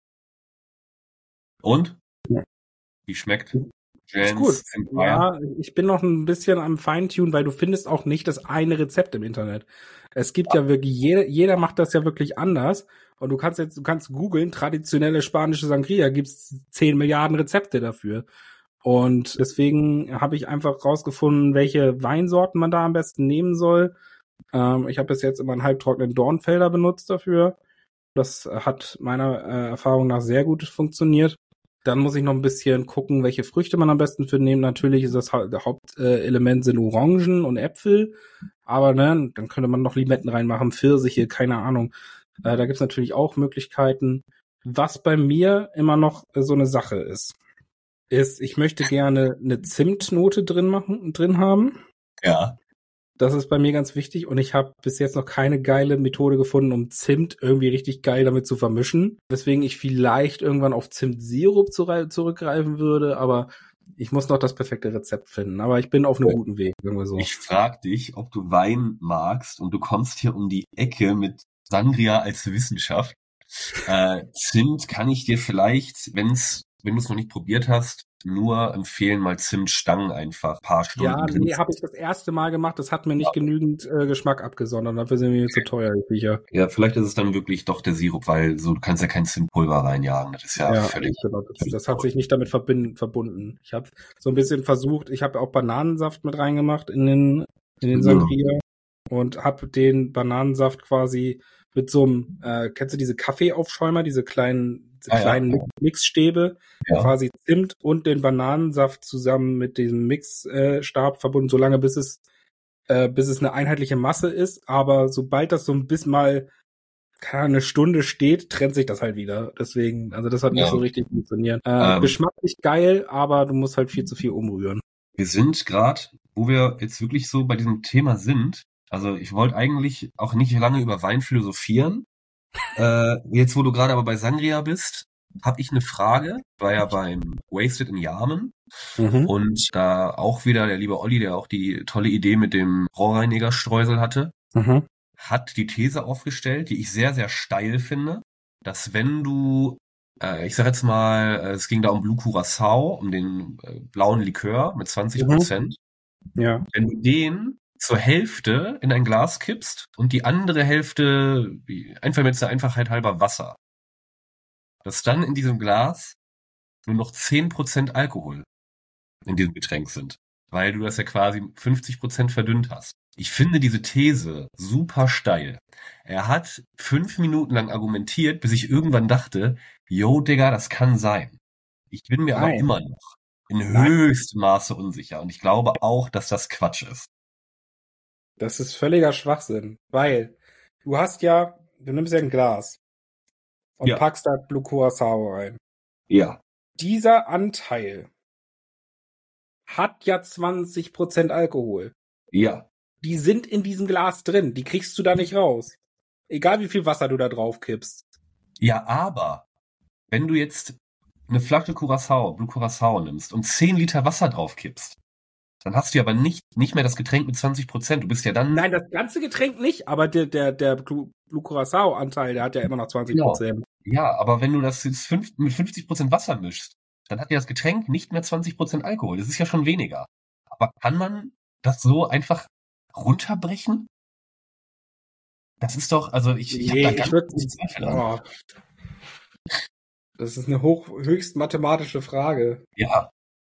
Und? Ja. Wie schmeckt? Ist gut. Ja, ich bin noch ein bisschen am Feintunen, weil du findest auch nicht das eine Rezept im Internet. Es gibt ja wirklich, jeder macht das ja wirklich anders. Und du kannst googeln, traditionelle spanische Sangria, gibt's 10 Milliarden Rezepte dafür. Und deswegen habe ich einfach rausgefunden, welche Weinsorten man da am besten nehmen soll. Ich habe bis jetzt immer einen halbtrockenen Dornfelder benutzt dafür. Das hat meiner Erfahrung nach sehr gut funktioniert. Dann muss ich noch ein bisschen gucken, welche Früchte man am besten für nehmen. Natürlich ist das Hauptelement sind Orangen und Äpfel. Aber ne, dann könnte man noch Limetten reinmachen, Pfirsiche, keine Ahnung. Da gibt's natürlich auch Möglichkeiten. Was bei mir immer noch so eine Sache ist, ich möchte gerne eine Zimtnote drin haben. Ja. Das ist bei mir ganz wichtig, und ich habe bis jetzt noch keine geile Methode gefunden, um Zimt irgendwie richtig geil damit zu vermischen. Weswegen ich vielleicht irgendwann auf Zimtsirup zurückgreifen würde, aber ich muss noch das perfekte Rezept finden. Aber ich bin auf einem guten Weg, sagen wir so. Ich frag dich, ob du Wein magst, und du kommst hier um die Ecke mit Sangria als Wissenschaft. Zimt kann ich dir vielleicht, wenn du es noch nicht probiert hast, nur empfehlen, mal Zimtstangen einfach ein paar Stunden. Ja, nee, habe ich das erste Mal gemacht. Das hat mir nicht genügend Geschmack abgesondert. Dafür sind wir mir zu teuer, die Viecher. Ja, vielleicht ist es dann wirklich doch der Sirup, weil so, du kannst ja kein Zimtpulver reinjagen. Das ist ja völlig. Genau, das hat sich nicht damit verbunden. Ich habe so ein bisschen versucht, ich habe auch Bananensaft mit reingemacht in den Sangria und habe den Bananensaft quasi mit so einem, kennst du diese Kaffeeaufschäumer, diese kleinen Mixstäbe, quasi Zimt und den Bananensaft zusammen mit diesem Mixstab verbunden, solange bis es eine einheitliche Masse ist, aber sobald das so ein bisschen mal eine Stunde steht, trennt sich das halt wieder. Deswegen, also das hat nicht so richtig funktioniert. Geschmacklich geil, aber du musst halt viel zu viel umrühren. Wir sind gerade, wo wir jetzt wirklich so bei diesem Thema sind, also ich wollte eigentlich auch nicht lange über Wein philosophieren. Jetzt, wo du gerade aber bei Sangria bist, habe ich eine Frage. War ja beim Wasted in Yarmen. Und da auch wieder der liebe Olli, der auch die tolle Idee mit dem Rohrreinigerstreusel hatte, hat die These aufgestellt, die ich sehr, sehr steil finde, dass wenn du, ich sag jetzt mal, es ging da um Blue Curacao, um den blauen Likör mit 20%. Ja. Wenn du den zur Hälfte in ein Glas kippst und die andere Hälfte einfach mit der Einfachheit halber Wasser, dass dann in diesem Glas nur noch 10% Alkohol in diesem Getränk sind, weil du das ja quasi 50% verdünnt hast. Ich finde diese These super steil. Er hat 5 Minuten lang argumentiert, bis ich irgendwann dachte, yo, Digga, das kann sein. Ich bin mir aber immer noch in höchstem Maße unsicher, und ich glaube auch, dass das Quatsch ist. Das ist völliger Schwachsinn, weil du nimmst ja ein Glas und packst da Blue Curacao rein. Ja. Dieser Anteil hat ja 20% Alkohol. Ja. Die sind in diesem Glas drin. Die kriegst du da nicht raus. Egal wie viel Wasser du da drauf kippst. Ja, aber wenn du jetzt eine Flasche Curaçao, Blue Curaçao nimmst und 10 Liter Wasser drauf kippst, dann hast du ja aber nicht mehr das Getränk mit 20%. Du bist ja dann... Nein, das ganze Getränk nicht, aber der Blue Curaçao-Anteil, der hat ja immer noch 20%. Genau. Ja, aber wenn du das jetzt mit 50% Wasser mischst, dann hat ja das Getränk nicht mehr 20% Alkohol. Das ist ja schon weniger. Aber kann man das so einfach runterbrechen? Das ist doch, also ich habe da ganz große Zweifel an. Das ist eine höchst mathematische Frage. Ja.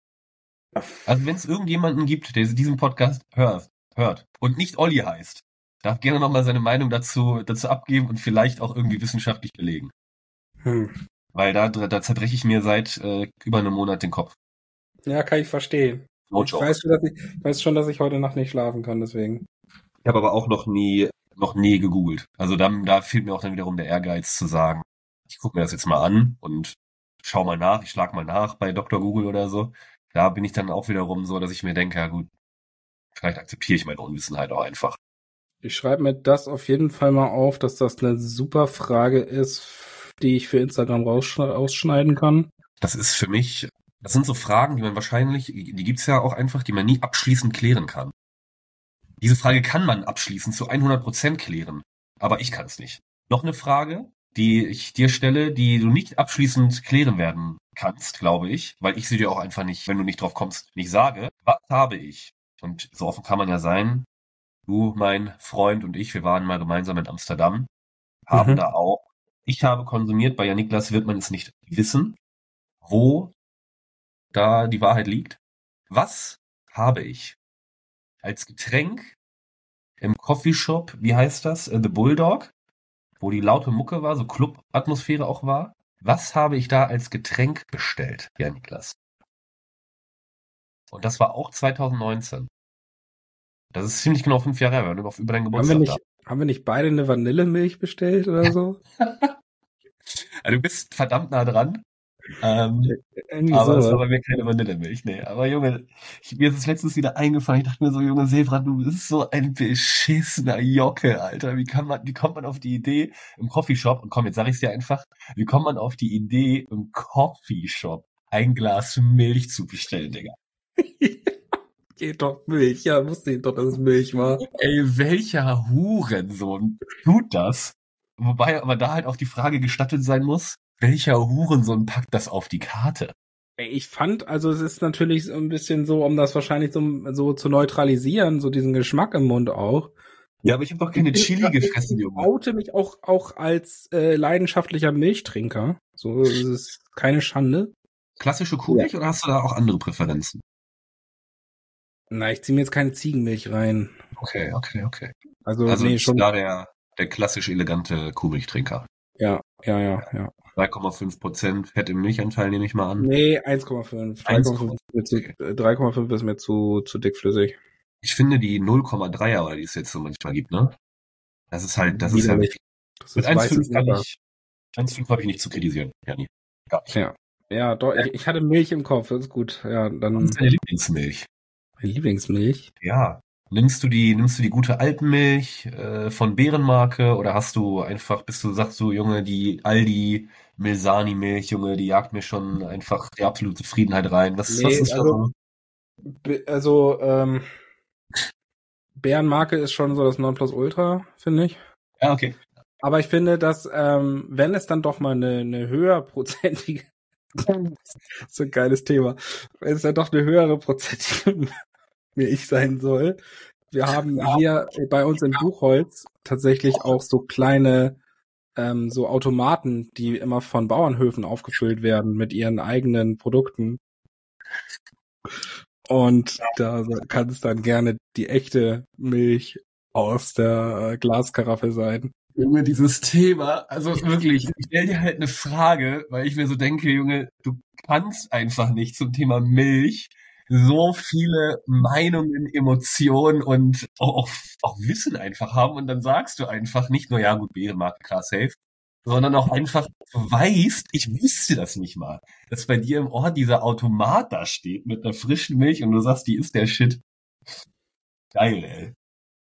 Also wenn es irgendjemanden gibt, der diesen Podcast hört und nicht Olli heißt, darf gerne nochmal seine Meinung dazu abgeben und vielleicht auch irgendwie wissenschaftlich belegen. Weil da zerbreche ich mir seit über einem Monat den Kopf. Ja, kann ich verstehen. Ich weiß schon, dass ich heute Nacht nicht schlafen kann, deswegen. Ich habe aber auch noch nie gegoogelt. Also da fehlt mir auch dann wiederum der Ehrgeiz zu sagen, ich gucke mir das jetzt mal an und schau mal nach, ich schlag mal nach bei Dr. Google oder so. Da bin ich dann auch wiederum so, dass ich mir denke, ja gut, vielleicht akzeptiere ich meine Unwissenheit auch einfach. Ich schreibe mir das auf jeden Fall mal auf, dass das eine super Frage ist, die ich für Instagram ausschneiden kann. Das ist für mich, das sind so Fragen, die man wahrscheinlich, die gibt's ja auch einfach, die man nie abschließend klären kann. Diese Frage kann man abschließend zu 100% klären, aber ich kann es nicht. Noch eine Frage, die ich dir stelle, die du nicht abschließend klären werden kannst, glaube ich, weil ich sie dir auch einfach nicht, wenn du nicht drauf kommst, nicht sage. Was habe ich? Und so offen kann man ja sein. Du, mein Freund und ich, wir waren mal gemeinsam in Amsterdam, haben da auch, ich habe konsumiert, bei Niklas wird man es nicht wissen, wo da die Wahrheit liegt. Was habe ich als Getränk im Coffeeshop, wie heißt das? The Bulldog, wo die laute Mucke war, so Club-Atmosphäre auch war. Was habe ich da als Getränk bestellt, ja, Niklas? Und das war auch 2019. Das ist ziemlich genau 5 Jahre her, wenn du über deinen Geburtstag haben wir nicht beide eine Vanillemilch bestellt oder so? Also du bist verdammt nah dran. Irgendwie aber so, es war bei mir keine Vanillemilch, nee. Aber Junge, mir ist es letztens wieder eingefallen. Ich dachte mir so, Junge, Sebra, du bist so ein beschissener Jocke, Alter. Wie kommt man auf die Idee im Coffeeshop, und komm, jetzt sag ich's dir einfach, wie kommt man auf die Idee im Coffeeshop ein Glas Milch zu bestellen, Digga? Geht doch Milch, ja, wusste ich doch, dass es Milch war. Ey, welcher Hurensohn tut das? Wobei aber da halt auch die Frage gestattet sein muss, welcher Hurensohn packt das auf die Karte? Ich fand, also es ist natürlich so ein bisschen so, um das wahrscheinlich so zu neutralisieren, so diesen Geschmack im Mund auch. Ja, aber ich habe doch keine Chili gefressen, Junge. Ich oute mich auch als leidenschaftlicher Milchtrinker. So ist es keine Schande. Klassische Kuhmilch oder hast du da auch andere Präferenzen? Na, ich ziehe mir jetzt keine Ziegenmilch rein. Okay. Also nee, schon da der klassisch elegante Kuhmilchtrinker. Ja. 3,5% Fett im Milchanteil nehme ich mal an. Nee, 1,5. 3,5 ist mir zu dickflüssig. Ich finde die 0,3er, die es jetzt so manchmal gibt, ne? Das ist ja mit 1,5 habe ich nicht zu kritisieren. Ja, nie. Gar nicht. Ja, doch, ich hatte Milch im Kopf, das ist gut. Ja, dann. Was ist deine Lieblingsmilch? Meine Lieblingsmilch? Ja. Nimmst du die gute Alpenmilch von Bärenmarke oder sagst du, Junge, die Aldi Milsani Milch, Junge, die jagt mir schon einfach die absolute Zufriedenheit rein. Was ist das? Bärenmarke ist schon so das Nonplusultra, finde ich. Ja, okay. Aber ich finde, dass wenn es dann doch mal eine höherprozentige so ein geiles Thema, wenn es dann doch eine höhere prozentige Milch sein soll. Wir haben hier bei uns in Buchholz tatsächlich auch so kleine so Automaten, die immer von Bauernhöfen aufgefüllt werden mit ihren eigenen Produkten. Und da kann es dann gerne die echte Milch aus der Glaskaraffe sein. Junge, dieses Thema, also wirklich, ich stell dir halt eine Frage, weil ich mir so denke, Junge, du kannst einfach nicht zum Thema Milch so viele Meinungen, Emotionen und auch Wissen einfach haben und dann sagst du einfach nicht nur, ja gut, Bärenmarke, klar, safe, sondern auch einfach weißt, ich wusste das nicht mal, dass bei dir im Ort dieser Automat da steht mit einer frischen Milch und du sagst, die ist der Shit. Geil, ey.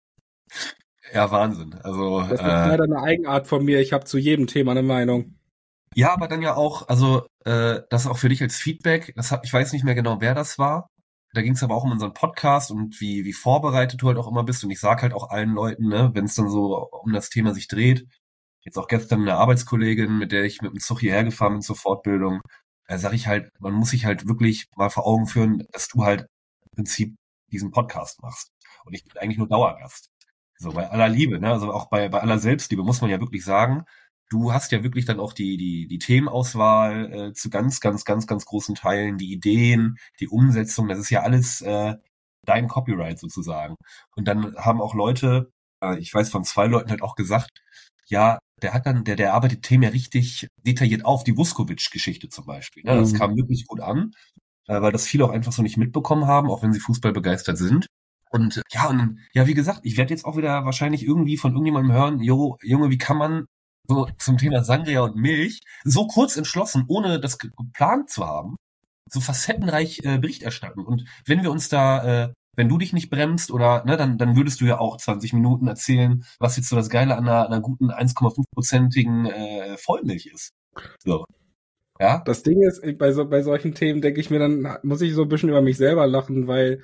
Ja, Wahnsinn. Also, Das ist leider eine Eigenart von mir. Ich habe zu jedem Thema eine Meinung. ja, aber dann ja auch, also das auch für dich als Feedback, ich weiß nicht mehr genau, wer das war. Da ging es aber auch um unseren Podcast und wie vorbereitet du halt auch immer bist. Und ich sag halt auch allen Leuten, ne, wenn es dann so um das Thema sich dreht, jetzt auch gestern eine Arbeitskollegin, mit der ich mit dem Zug hierher gefahren bin zur Fortbildung, sage ich halt, man muss sich halt wirklich mal vor Augen führen, dass du halt im Prinzip diesen Podcast machst. Und ich bin eigentlich nur Dauergast. So, bei aller Liebe, ne? Also auch bei aller Selbstliebe muss man ja wirklich sagen, du hast ja wirklich dann auch die Themenauswahl zu ganz, ganz, ganz, ganz großen Teilen, die Ideen, die Umsetzung, das ist ja alles dein Copyright sozusagen. Und dann haben auch Leute, ich weiß von 2 Leuten halt auch gesagt, ja, der arbeitet Themen ja richtig detailliert auf, die Vuskovic-Geschichte zum Beispiel. Ne? Das kam wirklich gut an, weil das viele auch einfach so nicht mitbekommen haben, auch wenn sie Fußball begeistert sind. Und ja, wie gesagt, ich werde jetzt auch wieder wahrscheinlich irgendwie von irgendjemandem hören, jo, Junge, wie kann man so zum Thema Sangria und Milch so kurz entschlossen, ohne das geplant zu haben, so facettenreich Bericht erstatten. Und wenn wir uns da, wenn du dich nicht bremst oder, ne, dann würdest du ja auch 20 Minuten erzählen, was jetzt so das Geile an einer guten 1,5%igen Vollmilch ist. So. Ja? Das Ding ist, bei solchen Themen denke ich mir dann, muss ich so ein bisschen über mich selber lachen, weil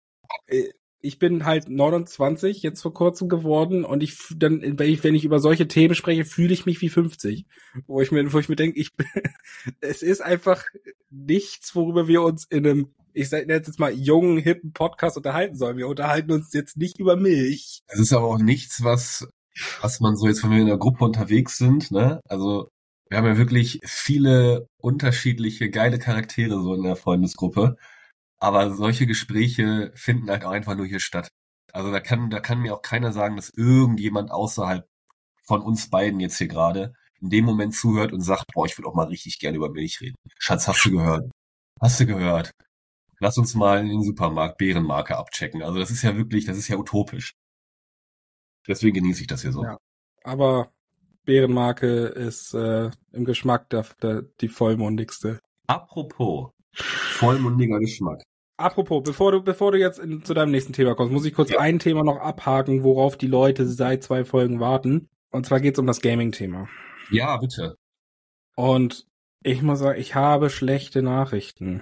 ich bin halt 29 jetzt vor kurzem geworden und wenn ich über solche Themen spreche, fühle ich mich wie 50. Wo ich mir denke, es ist einfach nichts, worüber wir uns in einem, ich nenne jetzt mal jungen, hippen Podcast unterhalten sollen. Wir unterhalten uns jetzt nicht über Milch. Es ist aber auch nichts, was man so jetzt, wenn wir in der Gruppe unterwegs sind, ne? Also, wir haben ja wirklich viele unterschiedliche geile Charaktere so in der Freundesgruppe. Aber solche Gespräche finden halt auch einfach nur hier statt. Also da kann mir auch keiner sagen, dass irgendjemand außerhalb von uns beiden jetzt hier gerade in dem Moment zuhört und sagt, boah, ich würde auch mal richtig gerne über Milch reden. Schatz, hast du gehört? Hast du gehört? Lass uns mal in den Supermarkt Bärenmarke abchecken. Also das ist ja wirklich, das ist ja utopisch. Deswegen genieße ich das hier so. Ja, aber Bärenmarke ist im Geschmack die vollmundigste. Apropos vollmundiger Geschmack. Apropos, bevor du jetzt zu deinem nächsten Thema kommst, muss ich kurz ein Thema noch abhaken, worauf die Leute seit 2 Folgen warten. Und zwar geht's um das Gaming-Thema. Ja, bitte. Und ich muss sagen, ich habe schlechte Nachrichten.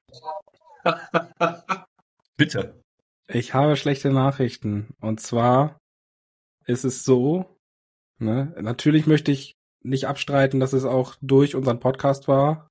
Bitte. Ich habe schlechte Nachrichten. Und zwar ist es so, ne, natürlich möchte ich nicht abstreiten, dass es auch durch unseren Podcast war,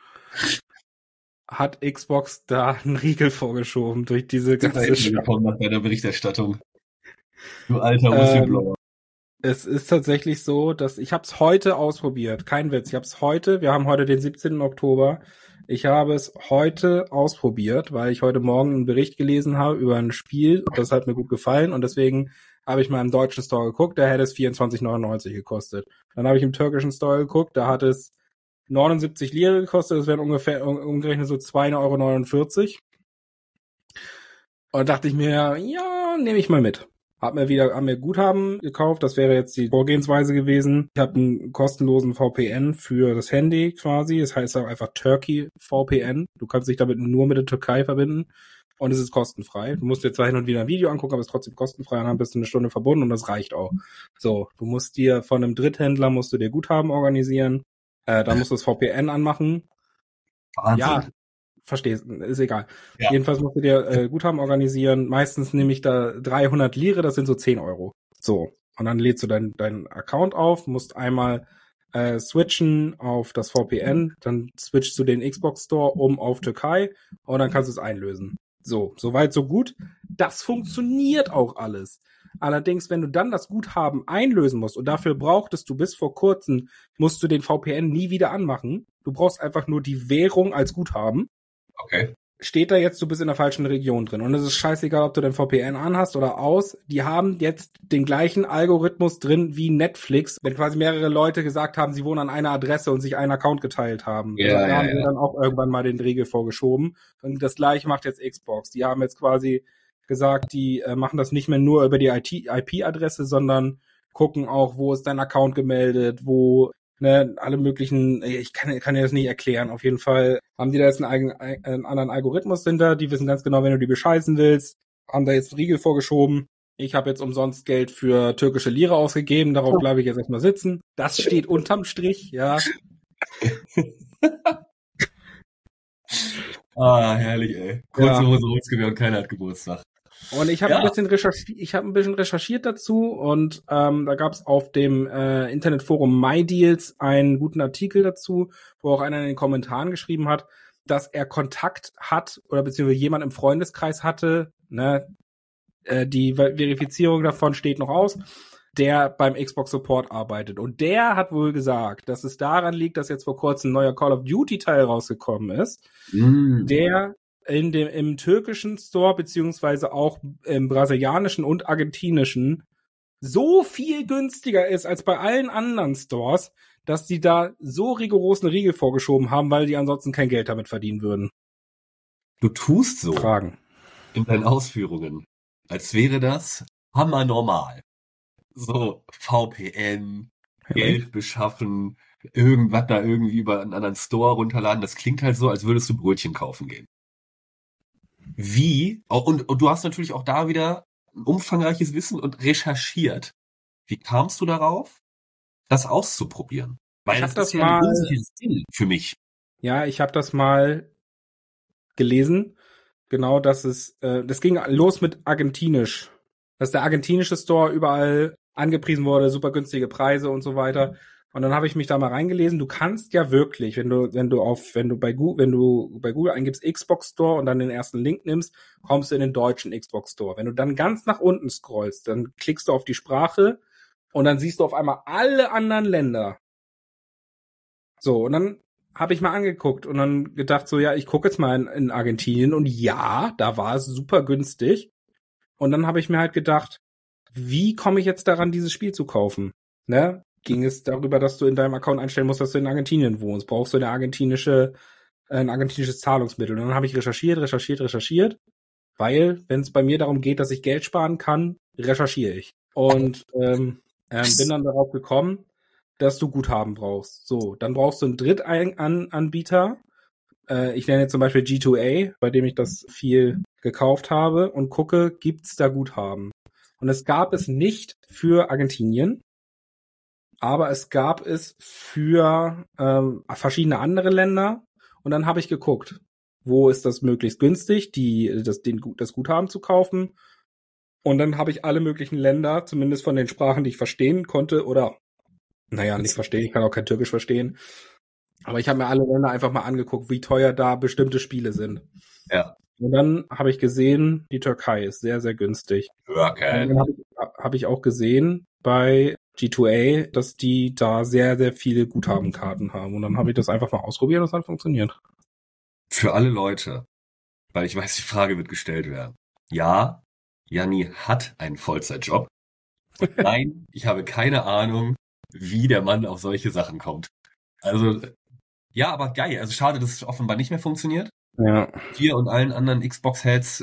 hat Xbox da einen Riegel vorgeschoben durch diese ganze nach deiner Berichterstattung. Du alter Whistleblower. Es ist tatsächlich so, dass ich habe es heute ausprobiert. Kein Witz. Wir haben heute den 17. Oktober. Ich habe es heute ausprobiert, weil ich heute Morgen einen Bericht gelesen habe über ein Spiel. Das hat mir gut gefallen und deswegen habe ich mal im deutschen Store geguckt. Da hätte es 24,99 gekostet. Dann habe ich im türkischen Store geguckt. Da hat es 79 Lira gekostet. Das wären ungefähr umgerechnet so 2,49 €. Und dachte ich mir, ja, nehme ich mal mit. Haben mir Guthaben gekauft, das wäre jetzt die Vorgehensweise gewesen. Ich habe einen kostenlosen VPN für das Handy quasi, das heißt auch einfach Turkey VPN. Du kannst dich damit nur mit der Türkei verbinden und es ist kostenfrei. Du musst dir zwar hin und wieder ein Video angucken, aber es ist trotzdem kostenfrei und dann bist du eine Stunde verbunden und das reicht auch. So, du musst dir von einem Dritthändler Guthaben organisieren, dann musst du das VPN anmachen. Wahnsinn. Ja, verstehst, ist egal. Ja. Jedenfalls musst du dir Guthaben organisieren. Meistens nehme ich da 300 Lire, das sind so 10 €. So, und dann lädst du deinen Account auf, musst einmal switchen auf das VPN, dann switchst du den Xbox Store auf Türkei und dann kannst du es einlösen. So, soweit so gut. Das funktioniert auch alles. Allerdings, wenn du dann das Guthaben einlösen musst und dafür brauchtest du bis vor kurzem, musst du den VPN nie wieder anmachen. Du brauchst einfach nur die Währung als Guthaben. Okay. Steht da jetzt, du bist in der falschen Region drin. Und es ist scheißegal, ob du den VPN anhast oder aus. Die haben jetzt den gleichen Algorithmus drin wie Netflix, wenn quasi mehrere Leute gesagt haben, sie wohnen an einer Adresse und sich einen Account geteilt haben. Ja, da haben wir dann auch irgendwann mal den Riegel vorgeschoben. Und das gleiche macht jetzt Xbox. Die haben jetzt quasi gesagt, die machen das nicht mehr nur über die IP-Adresse, sondern gucken auch, wo ist dein Account gemeldet, wo ne, alle möglichen, ich kann dir das nicht erklären. Auf jeden Fall haben die da jetzt einen anderen Algorithmus hinter, die wissen ganz genau, wenn du die bescheißen willst, haben da jetzt einen Riegel vorgeschoben. Ich habe jetzt umsonst Geld für türkische Lira ausgegeben, darauf bleibe ich jetzt erstmal sitzen. Das steht unterm Strich, ja. Herrlich, ey. Kurze Hose rausgewählt und keiner hat Geburtstag. Und ich habe ein bisschen recherchiert dazu und da gab es auf dem Internetforum MyDeals einen guten Artikel dazu, wo auch einer in den Kommentaren geschrieben hat, dass er Kontakt hat oder beziehungsweise jemand im Freundeskreis hatte, ne, die Verifizierung davon steht noch aus, der beim Xbox Support arbeitet. Und der hat wohl gesagt, dass es daran liegt, dass jetzt vor kurzem ein neuer Call of Duty Teil rausgekommen ist, der im türkischen Store beziehungsweise auch im brasilianischen und argentinischen so viel günstiger ist als bei allen anderen Stores, dass die da so rigoros eine Riegel vorgeschoben haben, weil die ansonsten kein Geld damit verdienen würden. Du tust so Fragen in deinen Ausführungen, als wäre das hammernormal. So VPN, Geld beschaffen, irgendwas da irgendwie über einen anderen Store runterladen. Das klingt halt so, als würdest du Brötchen kaufen gehen. Wie? Und du hast natürlich auch da wieder ein umfangreiches Wissen und recherchiert. Wie kamst du darauf, das auszuprobieren? Weil das ist ja ein unsicheres Ding für mich. Ja, ich habe das mal gelesen. Genau, das ging los mit Argentinisch. Dass der argentinische Store überall angepriesen wurde, super günstige Preise und so weiter. Und dann habe ich mich da mal reingelesen. Du kannst ja wirklich, wenn du bei Google eingibst Xbox Store und dann den ersten Link nimmst, kommst du in den deutschen Xbox Store. Wenn du dann ganz nach unten scrollst, dann klickst du auf die Sprache und dann siehst du auf einmal alle anderen Länder. So, und dann habe ich mal angeguckt und dann gedacht so, ja, ich gucke jetzt mal in Argentinien und ja, da war es super günstig. Und dann habe ich mir halt gedacht, wie komme ich jetzt daran, dieses Spiel zu kaufen? Ne? Ging es darüber, dass du in deinem Account einstellen musst, dass du in Argentinien wohnst? Brauchst du ein argentinisches Zahlungsmittel? Und dann habe ich recherchiert, weil, wenn es bei mir darum geht, dass ich Geld sparen kann, recherchiere ich. Und bin dann darauf gekommen, dass du Guthaben brauchst. So, dann brauchst du einen Drittanbieter. Ich nenne jetzt zum Beispiel G2A, bei dem ich das viel gekauft habe und gucke, gibt's da Guthaben? Und es gab es nicht für Argentinien, aber es gab es für verschiedene andere Länder. Und dann habe ich geguckt, wo ist das möglichst günstig, das Guthaben zu kaufen. Und dann habe ich alle möglichen Länder, zumindest von den Sprachen, die ich verstehen konnte, oder nicht verstehen, ich kann auch kein Türkisch verstehen. Aber ich habe mir alle Länder einfach mal angeguckt, wie teuer da bestimmte Spiele sind. Ja. Und dann habe ich gesehen, die Türkei ist sehr, sehr günstig. Okay. Und dann habe ich auch gesehen bei G2A, dass die da sehr, sehr viele Guthabenkarten haben. Und dann habe ich das einfach mal ausprobiert und es hat funktioniert. Für alle Leute, weil ich weiß, die Frage wird gestellt werden. Ja, Janni hat einen Vollzeitjob. Nein, ich habe keine Ahnung, wie der Mann auf solche Sachen kommt. Also, ja, aber geil. Also schade, dass es offenbar nicht mehr funktioniert. Ja. Hier und allen anderen Xbox-Heads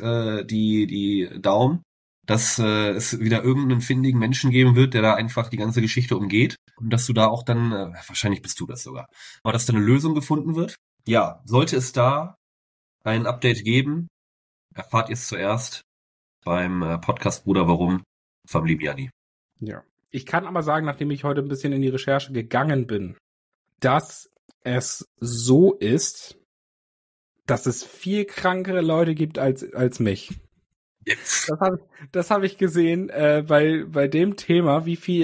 die Daumen, dass es wieder irgendeinen findigen Menschen geben wird, der da einfach die ganze Geschichte umgeht und dass du da auch dann, wahrscheinlich bist du das sogar, aber dass da eine Lösung gefunden wird. Ja, sollte es da ein Update geben, erfahrt ihr es zuerst beim Podcast Bruder Warum vom lieben Janni. Ja. Ich kann aber sagen, nachdem ich heute ein bisschen in die Recherche gegangen bin, dass es so ist, dass es viel krankere Leute gibt als mich. Yes. Das hab ich gesehen bei dem Thema,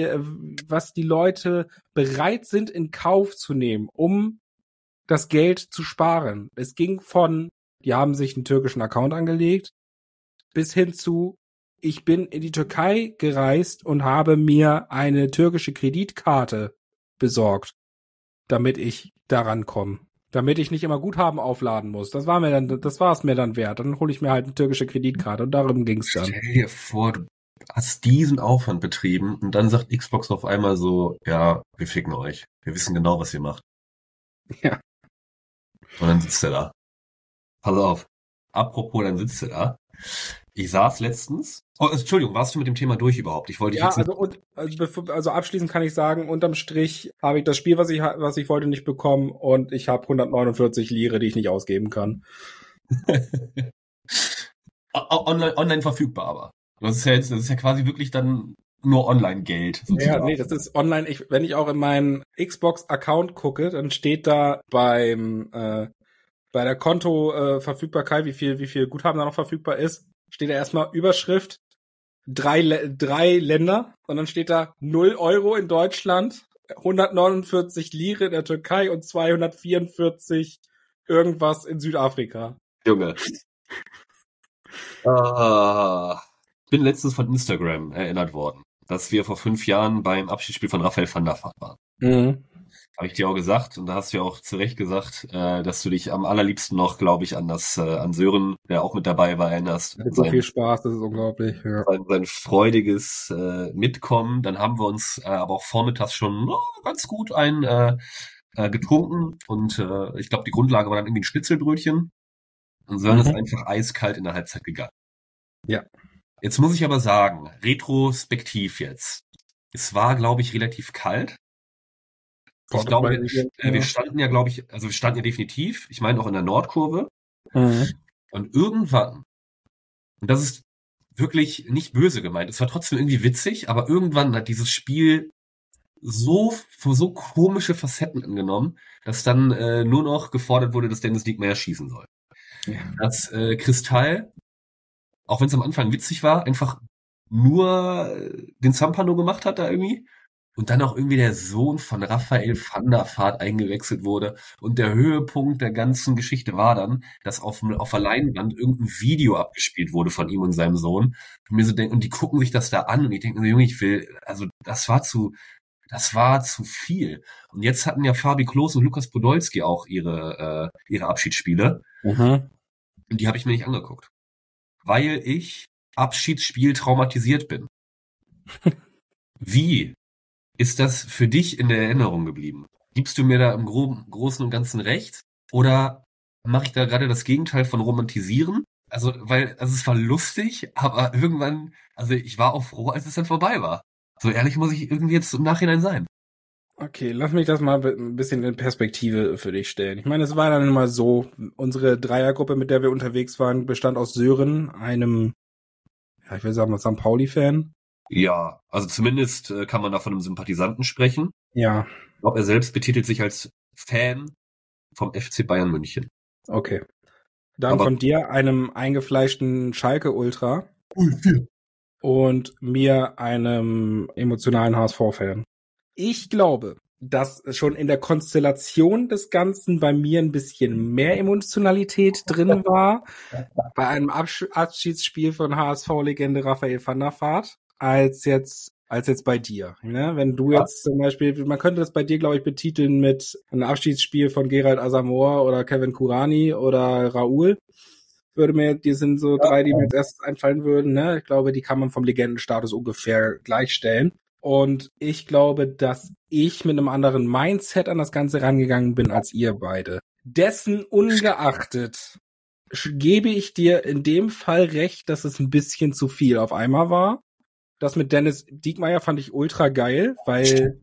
was die Leute bereit sind in Kauf zu nehmen, um das Geld zu sparen. Es ging von, die haben sich einen türkischen Account angelegt, bis hin zu, ich bin in die Türkei gereist und habe mir eine türkische Kreditkarte besorgt, damit ich daran komme. Damit ich nicht immer Guthaben aufladen muss. Das war es mir dann wert. Dann hole ich mir halt eine türkische Kreditkarte und darum ging's dann. Stell dir vor, du hast diesen Aufwand betrieben und dann sagt Xbox auf einmal so, ja, wir ficken euch. Wir wissen genau, was ihr macht. Ja. Und dann sitzt er da. Pass auf. Apropos, dann sitzt er da. Ich saß letztens. Oh, Entschuldigung, warst du mit dem Thema durch überhaupt? Ich wollte dich Ja, jetzt nicht. also abschließend kann ich sagen, unterm Strich habe ich das Spiel, was ich wollte, nicht bekommen und ich habe 149 Lire, die ich nicht ausgeben kann. Online verfügbar, aber. Das ist ja quasi wirklich dann nur Online-Geld. Ja, nee, das ist online. Wenn ich auch in meinen Xbox-Account gucke, dann steht da bei der Konto-Verfügbarkeit, wie viel Guthaben da noch verfügbar ist, steht da erstmal Überschrift 3 Länder und dann steht da 0 Euro in Deutschland, 149 Lire in der Türkei und 244 irgendwas in Südafrika. Junge. Bin letztens von Instagram erinnert worden, dass wir vor 5 Jahren beim Abschiedsspiel von Raphael van der Vaart waren. Mhm. Habe ich dir auch gesagt, und da hast du ja auch zu Recht gesagt, dass du dich am allerliebsten noch, glaube ich, an Sören, der auch mit dabei war, erinnerst. Mit so viel Spaß, das ist unglaublich. Ja. Sein freudiges Mitkommen. Dann haben wir uns aber auch vormittags schon ganz gut getrunken und ich glaube, die Grundlage war dann irgendwie ein Schnitzelbrötchen. Und Sören ist einfach eiskalt in der Halbzeit gegangen. Ja. Jetzt muss ich aber sagen, retrospektiv jetzt, es war, glaube ich, relativ kalt. Ich glaube, wir standen ja, wir standen ja definitiv, ich meine auch in der Nordkurve. Mhm. Und irgendwann, und das ist wirklich nicht böse gemeint, es war trotzdem irgendwie witzig, aber irgendwann hat dieses Spiel so komische Facetten angenommen, dass dann nur noch gefordert wurde, dass Dennis Diekmeyer schießen soll. Ja. Dass Kristall, auch wenn es am Anfang witzig war, einfach nur den Zampano gemacht hat da irgendwie. Und dann auch irgendwie der Sohn von Raphael van der Vaart eingewechselt wurde. Und der Höhepunkt der ganzen Geschichte war dann, dass auf der Leinwand irgendein Video abgespielt wurde von ihm und seinem Sohn. Und mir so denken, und die gucken sich das da an und ich denke mir, Junge, das war zu viel. Und jetzt hatten ja Fabi Klos und Lukas Podolski auch ihre Abschiedsspiele. Mhm. Und die habe ich mir nicht angeguckt. Weil ich Abschiedsspiel traumatisiert bin. Wie ist das für dich in der Erinnerung geblieben? Gibst du mir da im Großen und Ganzen recht? Oder mache ich da gerade das Gegenteil von romantisieren? Also es war lustig, aber irgendwann, also ich war auch froh, als es dann vorbei war. So ehrlich muss ich irgendwie jetzt im Nachhinein sein. Okay, lass mich das mal ein bisschen in Perspektive für dich stellen. Ich meine, es war dann immer so, unsere Dreiergruppe, mit der wir unterwegs waren, bestand aus Sören, einem, ja, ich will sagen, St. Pauli-Fan. Ja, also zumindest kann man da von einem Sympathisanten sprechen. Ja. Ich glaube, er selbst betitelt sich als Fan vom FC Bayern München. Okay. Dann Aber von dir, einem eingefleischten Schalke-Ultra. Und mir, einem emotionalen HSV-Fan. Ich glaube, dass schon in der Konstellation des Ganzen bei mir ein bisschen mehr Emotionalität drin war. Bei einem Abschiedsspiel von HSV-Legende Raphael van der Vaart. Als jetzt bei dir. Ne? Wenn du jetzt zum Beispiel, man könnte das bei dir, glaube ich, betiteln mit einem Abschiedsspiel von Gerald Asamoah oder Kevin Kurani oder Raoul. Die sind so 3, die mir jetzt erst einfallen würden. Ne? Ich glaube, die kann man vom Legendenstatus ungefähr gleichstellen. Und ich glaube, dass ich mit einem anderen Mindset an das Ganze rangegangen bin als ihr beide. Dessen ungeachtet gebe ich dir in dem Fall recht, dass es ein bisschen zu viel auf einmal war. Das mit Dennis Diekmeyer fand ich ultra geil, weil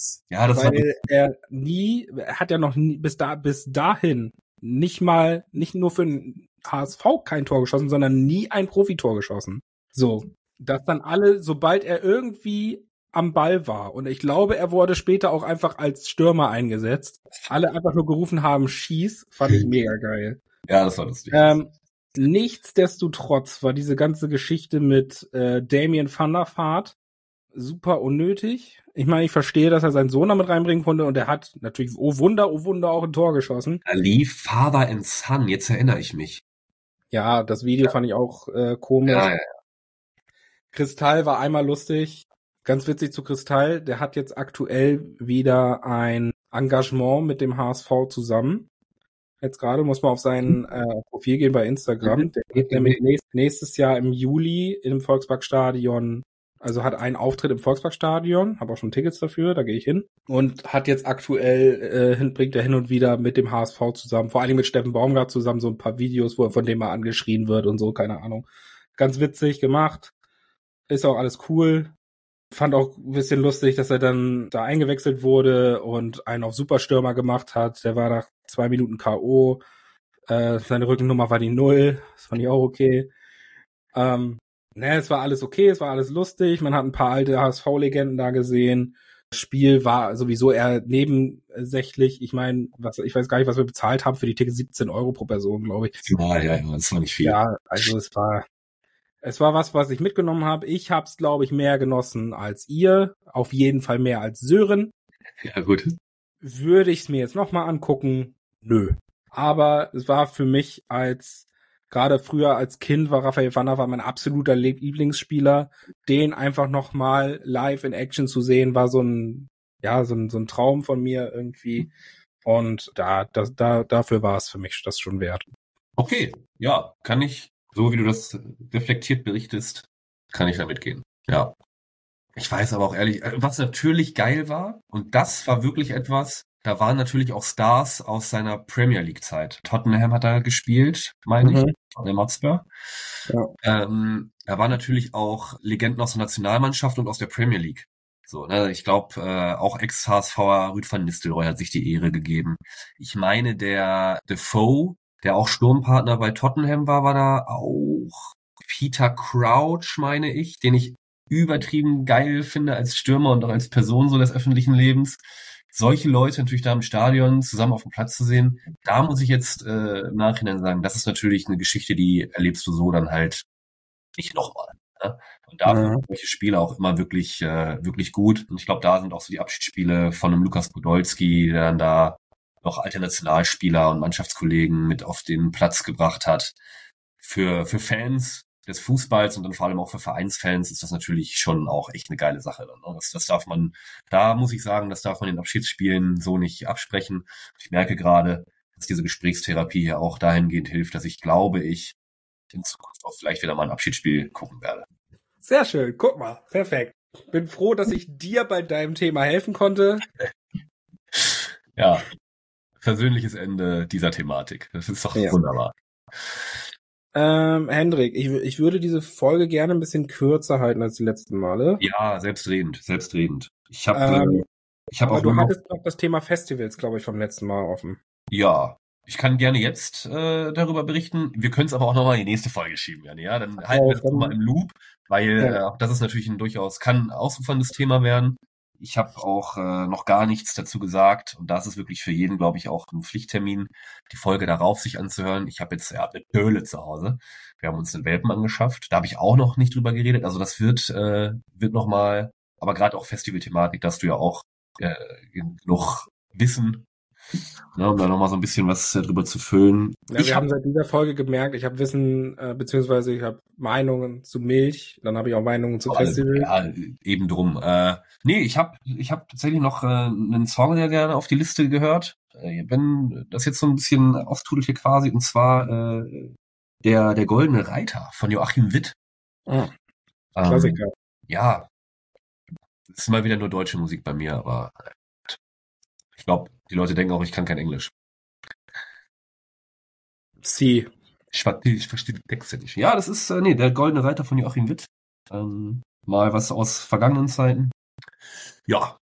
er hat ja noch nie bis dahin nicht nur für den HSV kein Tor geschossen, sondern nie ein Profitor geschossen. So, dass dann alle, sobald er irgendwie am Ball war, und ich glaube, er wurde später auch einfach als Stürmer eingesetzt, alle einfach nur gerufen haben, schieß, fand ich mega geil. Ja, das war lustig. Nichtsdestotrotz war diese ganze Geschichte mit Damien van der Vaart super unnötig. Ich meine, ich verstehe, dass er seinen Sohn damit reinbringen konnte und er hat natürlich, oh Wunder, auch ein Tor geschossen. Da lief Father and Son, jetzt erinnere ich mich. Ja, das Video fand ich auch komisch. Ja. Kristall war einmal lustig. Ganz witzig zu Kristall, der hat jetzt aktuell wieder ein Engagement mit dem HSV zusammen. Jetzt gerade muss man auf sein Profil gehen bei Instagram. Der geht nämlich nächstes Jahr im Juli im Volksparkstadion, also hat einen Auftritt im Volksparkstadion, habe auch schon Tickets dafür, da gehe ich hin. Und hat jetzt aktuell, bringt er hin und wieder mit dem HSV zusammen, vor allem mit Steffen Baumgart zusammen, so ein paar Videos, von dem er angeschrien wird und so, keine Ahnung. ganz witzig gemacht. Ist auch alles cool. Fand auch ein bisschen lustig, dass er dann da eingewechselt wurde und einen auf Superstürmer gemacht hat. Der war nach 2 Minuten K.O. Seine Rückennummer war die 0. Das fand ich auch okay. Es war alles okay, es war alles lustig. Man hat ein paar alte HSV-Legenden da gesehen. Das Spiel war sowieso eher nebensächlich. Ich meine, ich weiß gar nicht, was wir bezahlt haben für die Tickets. 17 € pro Person, glaube ich. Ja, das war nicht viel. Ja, also es war was ich mitgenommen habe. Ich habe es, glaube ich, mehr genossen als ihr. Auf jeden Fall mehr als Sören. Ja, gut. Würde ich es mir jetzt nochmal angucken? Nö. Aber es war für mich gerade früher als Kind war Raphael van der Vaart mein absoluter Lieblingsspieler. Den einfach nochmal live in Action zu sehen, war so ein Traum von mir irgendwie. Und dafür war es für mich das schon wert. Okay, ja, kann ich, so wie du das reflektiert berichtest, kann ich damit gehen. Ja. Ich weiß aber auch ehrlich, was natürlich geil war, und das war wirklich etwas, da waren natürlich auch Stars aus seiner Premier League Zeit. Tottenham hat da gespielt, meine ich. Tottenham Hotspur. Ja. Da waren natürlich auch Legenden aus der Nationalmannschaft und aus der Premier League. So, ne, ich glaube, auch Ex-HSVer Ruud van Nistelrooy hat sich die Ehre gegeben. Ich meine, der Defoe, der auch Sturmpartner bei Tottenham war da auch. Peter Crouch, meine ich, den ich übertrieben geil finde als Stürmer und auch als Person so des öffentlichen Lebens. Solche Leute natürlich da im Stadion zusammen auf dem Platz zu sehen, da muss ich jetzt im Nachhinein sagen, das ist natürlich eine Geschichte, die erlebst du so dann halt nicht nochmal. Ne? Und dafür sind solche Spiele auch immer wirklich wirklich gut. Und ich glaube, da sind auch so die Abschiedsspiele von einem Lukas Podolski, der dann da noch alte Nationalspieler und Mannschaftskollegen mit auf den Platz gebracht hat. Für Fans des Fußballs und dann vor allem auch für Vereinsfans ist das natürlich schon auch echt eine geile Sache. Dann, ne? Das darf man, da muss ich sagen, das darf man in Abschiedsspielen so nicht absprechen. Ich merke gerade, dass diese Gesprächstherapie hier auch dahingehend hilft, dass ich glaube, ich in Zukunft auch vielleicht wieder mal ein Abschiedsspiel gucken werde. Sehr schön, guck mal, perfekt. Bin froh, dass ich dir bei deinem Thema helfen konnte. Ja, versöhnliches Ende dieser Thematik. Das ist doch wunderbar. Hendrik, ich würde diese Folge gerne ein bisschen kürzer halten als die letzten Male. Ja, selbstredend. Ich habe aber du hattest noch das Thema Festivals, glaube ich, vom letzten Mal offen. Ja, ich kann gerne jetzt darüber berichten. Wir können es aber auch nochmal in die nächste Folge schieben, ja. Dann halten wir das nochmal im Loop, weil das ist natürlich kann ein ausuferndes Thema werden. Ich habe auch noch gar nichts dazu gesagt und das ist wirklich für jeden, glaube ich, auch ein Pflichttermin, die Folge darauf sich anzuhören. Ich habe jetzt eine Töle zu Hause. Wir haben uns einen Welpen angeschafft. Da habe ich auch noch nicht drüber geredet. Also das wird nochmal, aber gerade auch Festival-Thematik, dass du ja auch genug Wissen, ne, um da nochmal so ein bisschen was drüber zu füllen. Ja, wir haben seit dieser Folge gemerkt, ich habe Wissen, beziehungsweise ich habe Meinungen zu Milch, dann habe ich auch Meinungen zu Festivals. Ja, eben drum. Nee, ich hab tatsächlich noch einen Song, der gerne auf die Liste gehört. Wenn das jetzt so ein bisschen austrudelt hier quasi, und zwar der Goldene Reiter von Joachim Witt. Klassiker. Ja, das ist mal wieder nur deutsche Musik bei mir, aber ich glaube, die Leute denken auch, ich kann kein Englisch. Ich verstehe die Texte nicht. Ja, das ist, der Goldene Reiter von Joachim Witt. Mal was aus vergangenen Zeiten. Ja.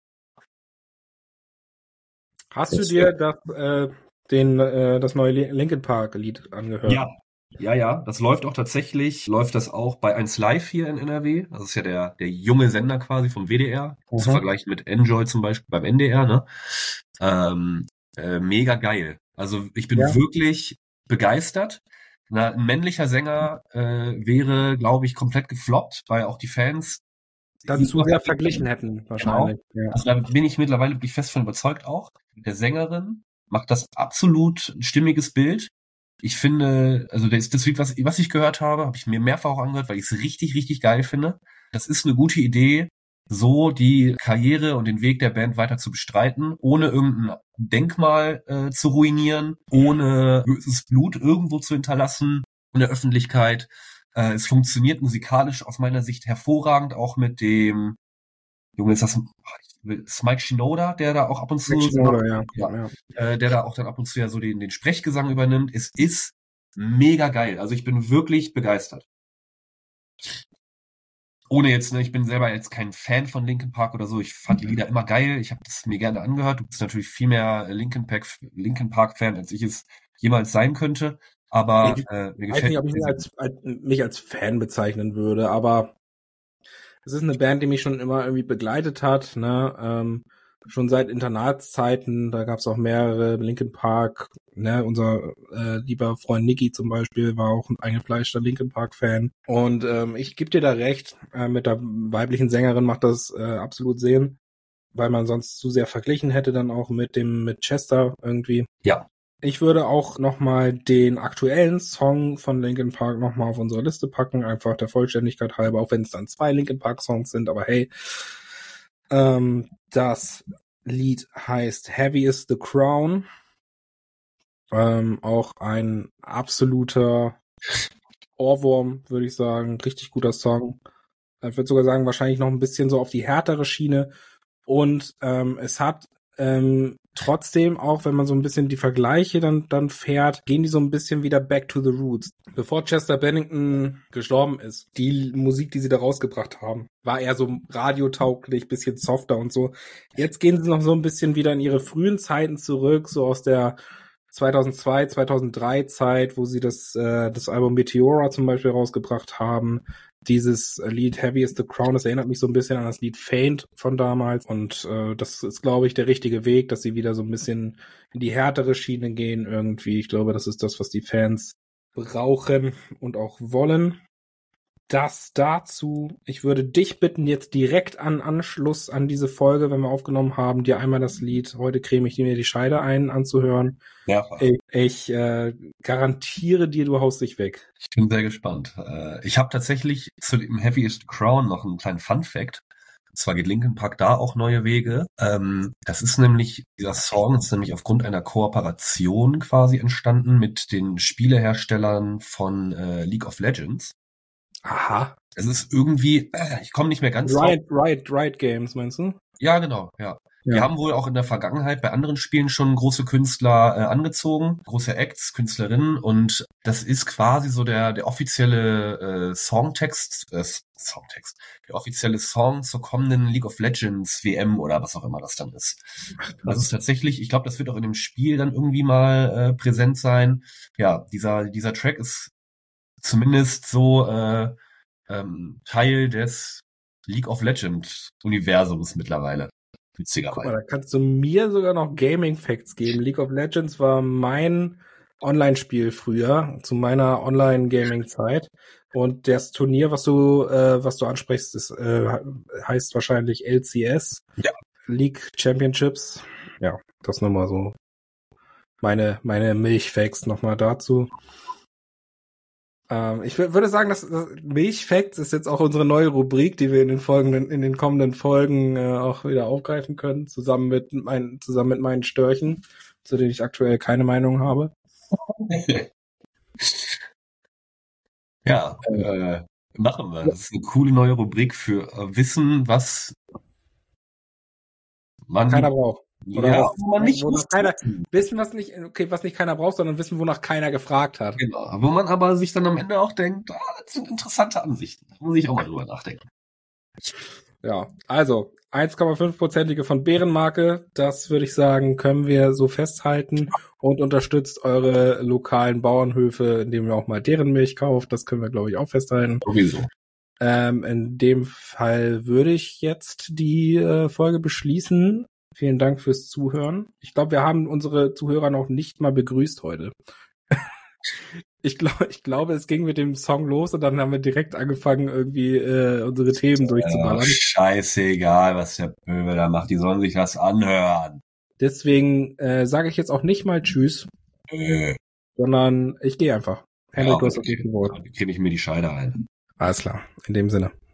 Hast du dir das neue Linkin Park Lied angehört? Ja. Das läuft das auch bei 1 Live hier in NRW. Das ist ja der junge Sender quasi vom WDR. Zu vergleichen mit Enjoy zum Beispiel beim NDR, ne? Mega geil. Also ich bin wirklich begeistert. Ein männlicher Sänger wäre, glaube ich, komplett gefloppt, weil auch die Fans dann zu sehr verglichen hätten, wahrscheinlich. Genau. Ja. Also da bin ich mittlerweile wirklich fest von überzeugt auch. Der Sängerin macht das absolut ein stimmiges Bild. Ich finde, also das Lied, was ich gehört habe ich mir mehrfach auch angehört, weil ich es richtig, richtig geil finde. Das ist eine gute Idee, so die Karriere und den Weg der Band weiter zu bestreiten, ohne irgendein Denkmal zu ruinieren, ohne böses Blut irgendwo zu hinterlassen in der Öffentlichkeit. Es funktioniert musikalisch aus meiner Sicht hervorragend, auch mit dem Junge, ist Mike Shinoda, der da auch ab und zu der da auch dann ab und zu ja so den Sprechgesang übernimmt. Es ist mega geil. Also ich bin wirklich begeistert. Ohne jetzt, ne, ich bin selber jetzt kein Fan von Linkin Park oder so. Ich fand die Lieder immer geil. Ich habe das mir gerne angehört. Du bist natürlich viel mehr Linkin Park Fan, als ich es jemals sein könnte. Aber Ich mir weiß gefällt nicht, ob ich mich als Fan bezeichnen würde, aber es ist eine Band, die mich schon immer irgendwie begleitet hat, ne? Schon seit Internatszeiten, da gab es auch mehrere, Linkin Park, ne? Unser lieber Freund Nicky zum Beispiel war auch ein eingefleischter Linkin Park-Fan. Und ich gebe dir da recht, mit der weiblichen Sängerin macht das absolut Sinn, weil man sonst zu sehr verglichen hätte dann auch mit Chester irgendwie. Ja. Ich würde auch nochmal den aktuellen Song von Linkin Park nochmal auf unsere Liste packen, einfach der Vollständigkeit halber, auch wenn es dann 2 Linkin Park Songs sind, aber hey, das Lied heißt Heavy is the Crown, auch ein absoluter Ohrwurm, würde ich sagen, richtig guter Song. Ich würde sogar sagen, wahrscheinlich noch ein bisschen so auf die härtere Schiene und es hat trotzdem, auch wenn man so ein bisschen die Vergleiche dann fährt, gehen die so ein bisschen wieder back to the roots. Bevor Chester Bennington gestorben ist, die Musik, die sie da rausgebracht haben, war eher so radiotauglich, bisschen softer und so. Jetzt gehen sie noch so ein bisschen wieder in ihre frühen Zeiten zurück, so aus der 2002, 2003 Zeit, wo sie das Album Meteora zum Beispiel rausgebracht haben. Dieses Lied Heavy is the Crown, das erinnert mich so ein bisschen an das Lied Faint von damals und das ist, glaube ich, der richtige Weg, dass sie wieder so ein bisschen in die härtere Schiene gehen irgendwie. Ich glaube, das ist das, was die Fans brauchen und auch wollen. Das dazu. Ich würde dich bitten, jetzt direkt an Anschluss an diese Folge, wenn wir aufgenommen haben, dir einmal das Lied Heute creme ich mir die Scheide ein anzuhören. Ja. Ich garantiere dir, du haust dich weg. Ich bin sehr gespannt. Ich habe tatsächlich zu dem Heavy is the Crown noch einen kleinen Fun-Fact. Und zwar geht Linkin Park da auch neue Wege. Das ist nämlich, dieser Song ist nämlich aufgrund einer Kooperation quasi entstanden mit den Spieleherstellern von League of Legends. Aha. Es ist irgendwie, ich komme nicht mehr ganz drauf. Riot Games, meinst du? Ja, genau, ja. Wir haben wohl auch in der Vergangenheit bei anderen Spielen schon große Künstler angezogen, große Acts, Künstlerinnen, und das ist quasi so der offizielle der offizielle Song zur kommenden League of Legends WM oder was auch immer das dann ist. Das ist tatsächlich, ich glaube, das wird auch in dem Spiel dann irgendwie mal präsent sein. Ja, dieser Track ist zumindest so Teil des League of Legends Universums mittlerweile. Witzigerweise. Guck mal, da kannst du mir sogar noch Gaming Facts geben. League of Legends war mein Online-Spiel früher, zu meiner Online-Gaming-Zeit. Und das Turnier, was du ansprichst, ist, heißt wahrscheinlich LCS. Ja. League Championships. Ja, das nochmal so. Meine Milchfacts nochmal dazu. Ich würde sagen, dass Milchfacts ist jetzt auch unsere neue Rubrik, die wir in den kommenden Folgen auch wieder aufgreifen können, zusammen mit meinen Störchen, zu denen ich aktuell keine Meinung habe. Ja, machen wir. Das ist eine coole neue Rubrik für Wissen, was man keiner braucht. Oder ja, was, man nicht wissen, was nicht keiner braucht, sondern wissen, wonach keiner gefragt hat. Genau, wo man aber sich dann am Ende auch denkt, das sind interessante Ansichten. Da muss ich auch mal drüber nachdenken. Ja, also 1,5%ige von Bärenmarke, das würde ich sagen, können wir so festhalten und unterstützt eure lokalen Bauernhöfe, indem ihr auch mal deren Milch kauft. Das können wir, glaube ich, auch festhalten. Sowieso. In dem Fall würde ich jetzt die Folge beschließen. Vielen Dank fürs Zuhören. Ich glaube, wir haben unsere Zuhörer noch nicht mal begrüßt heute. Ich glaube, es ging mit dem Song los und dann haben wir direkt angefangen, irgendwie unsere Themen durchzuballern. Scheißegal, was der Pöbel da macht. Die sollen sich das anhören. Deswegen sage ich jetzt auch nicht mal Tschüss, sondern ich gehe einfach. Henrik, du hast auf jeden Wort. Dann gebe ich mir die Scheide ein. Alles klar, in dem Sinne.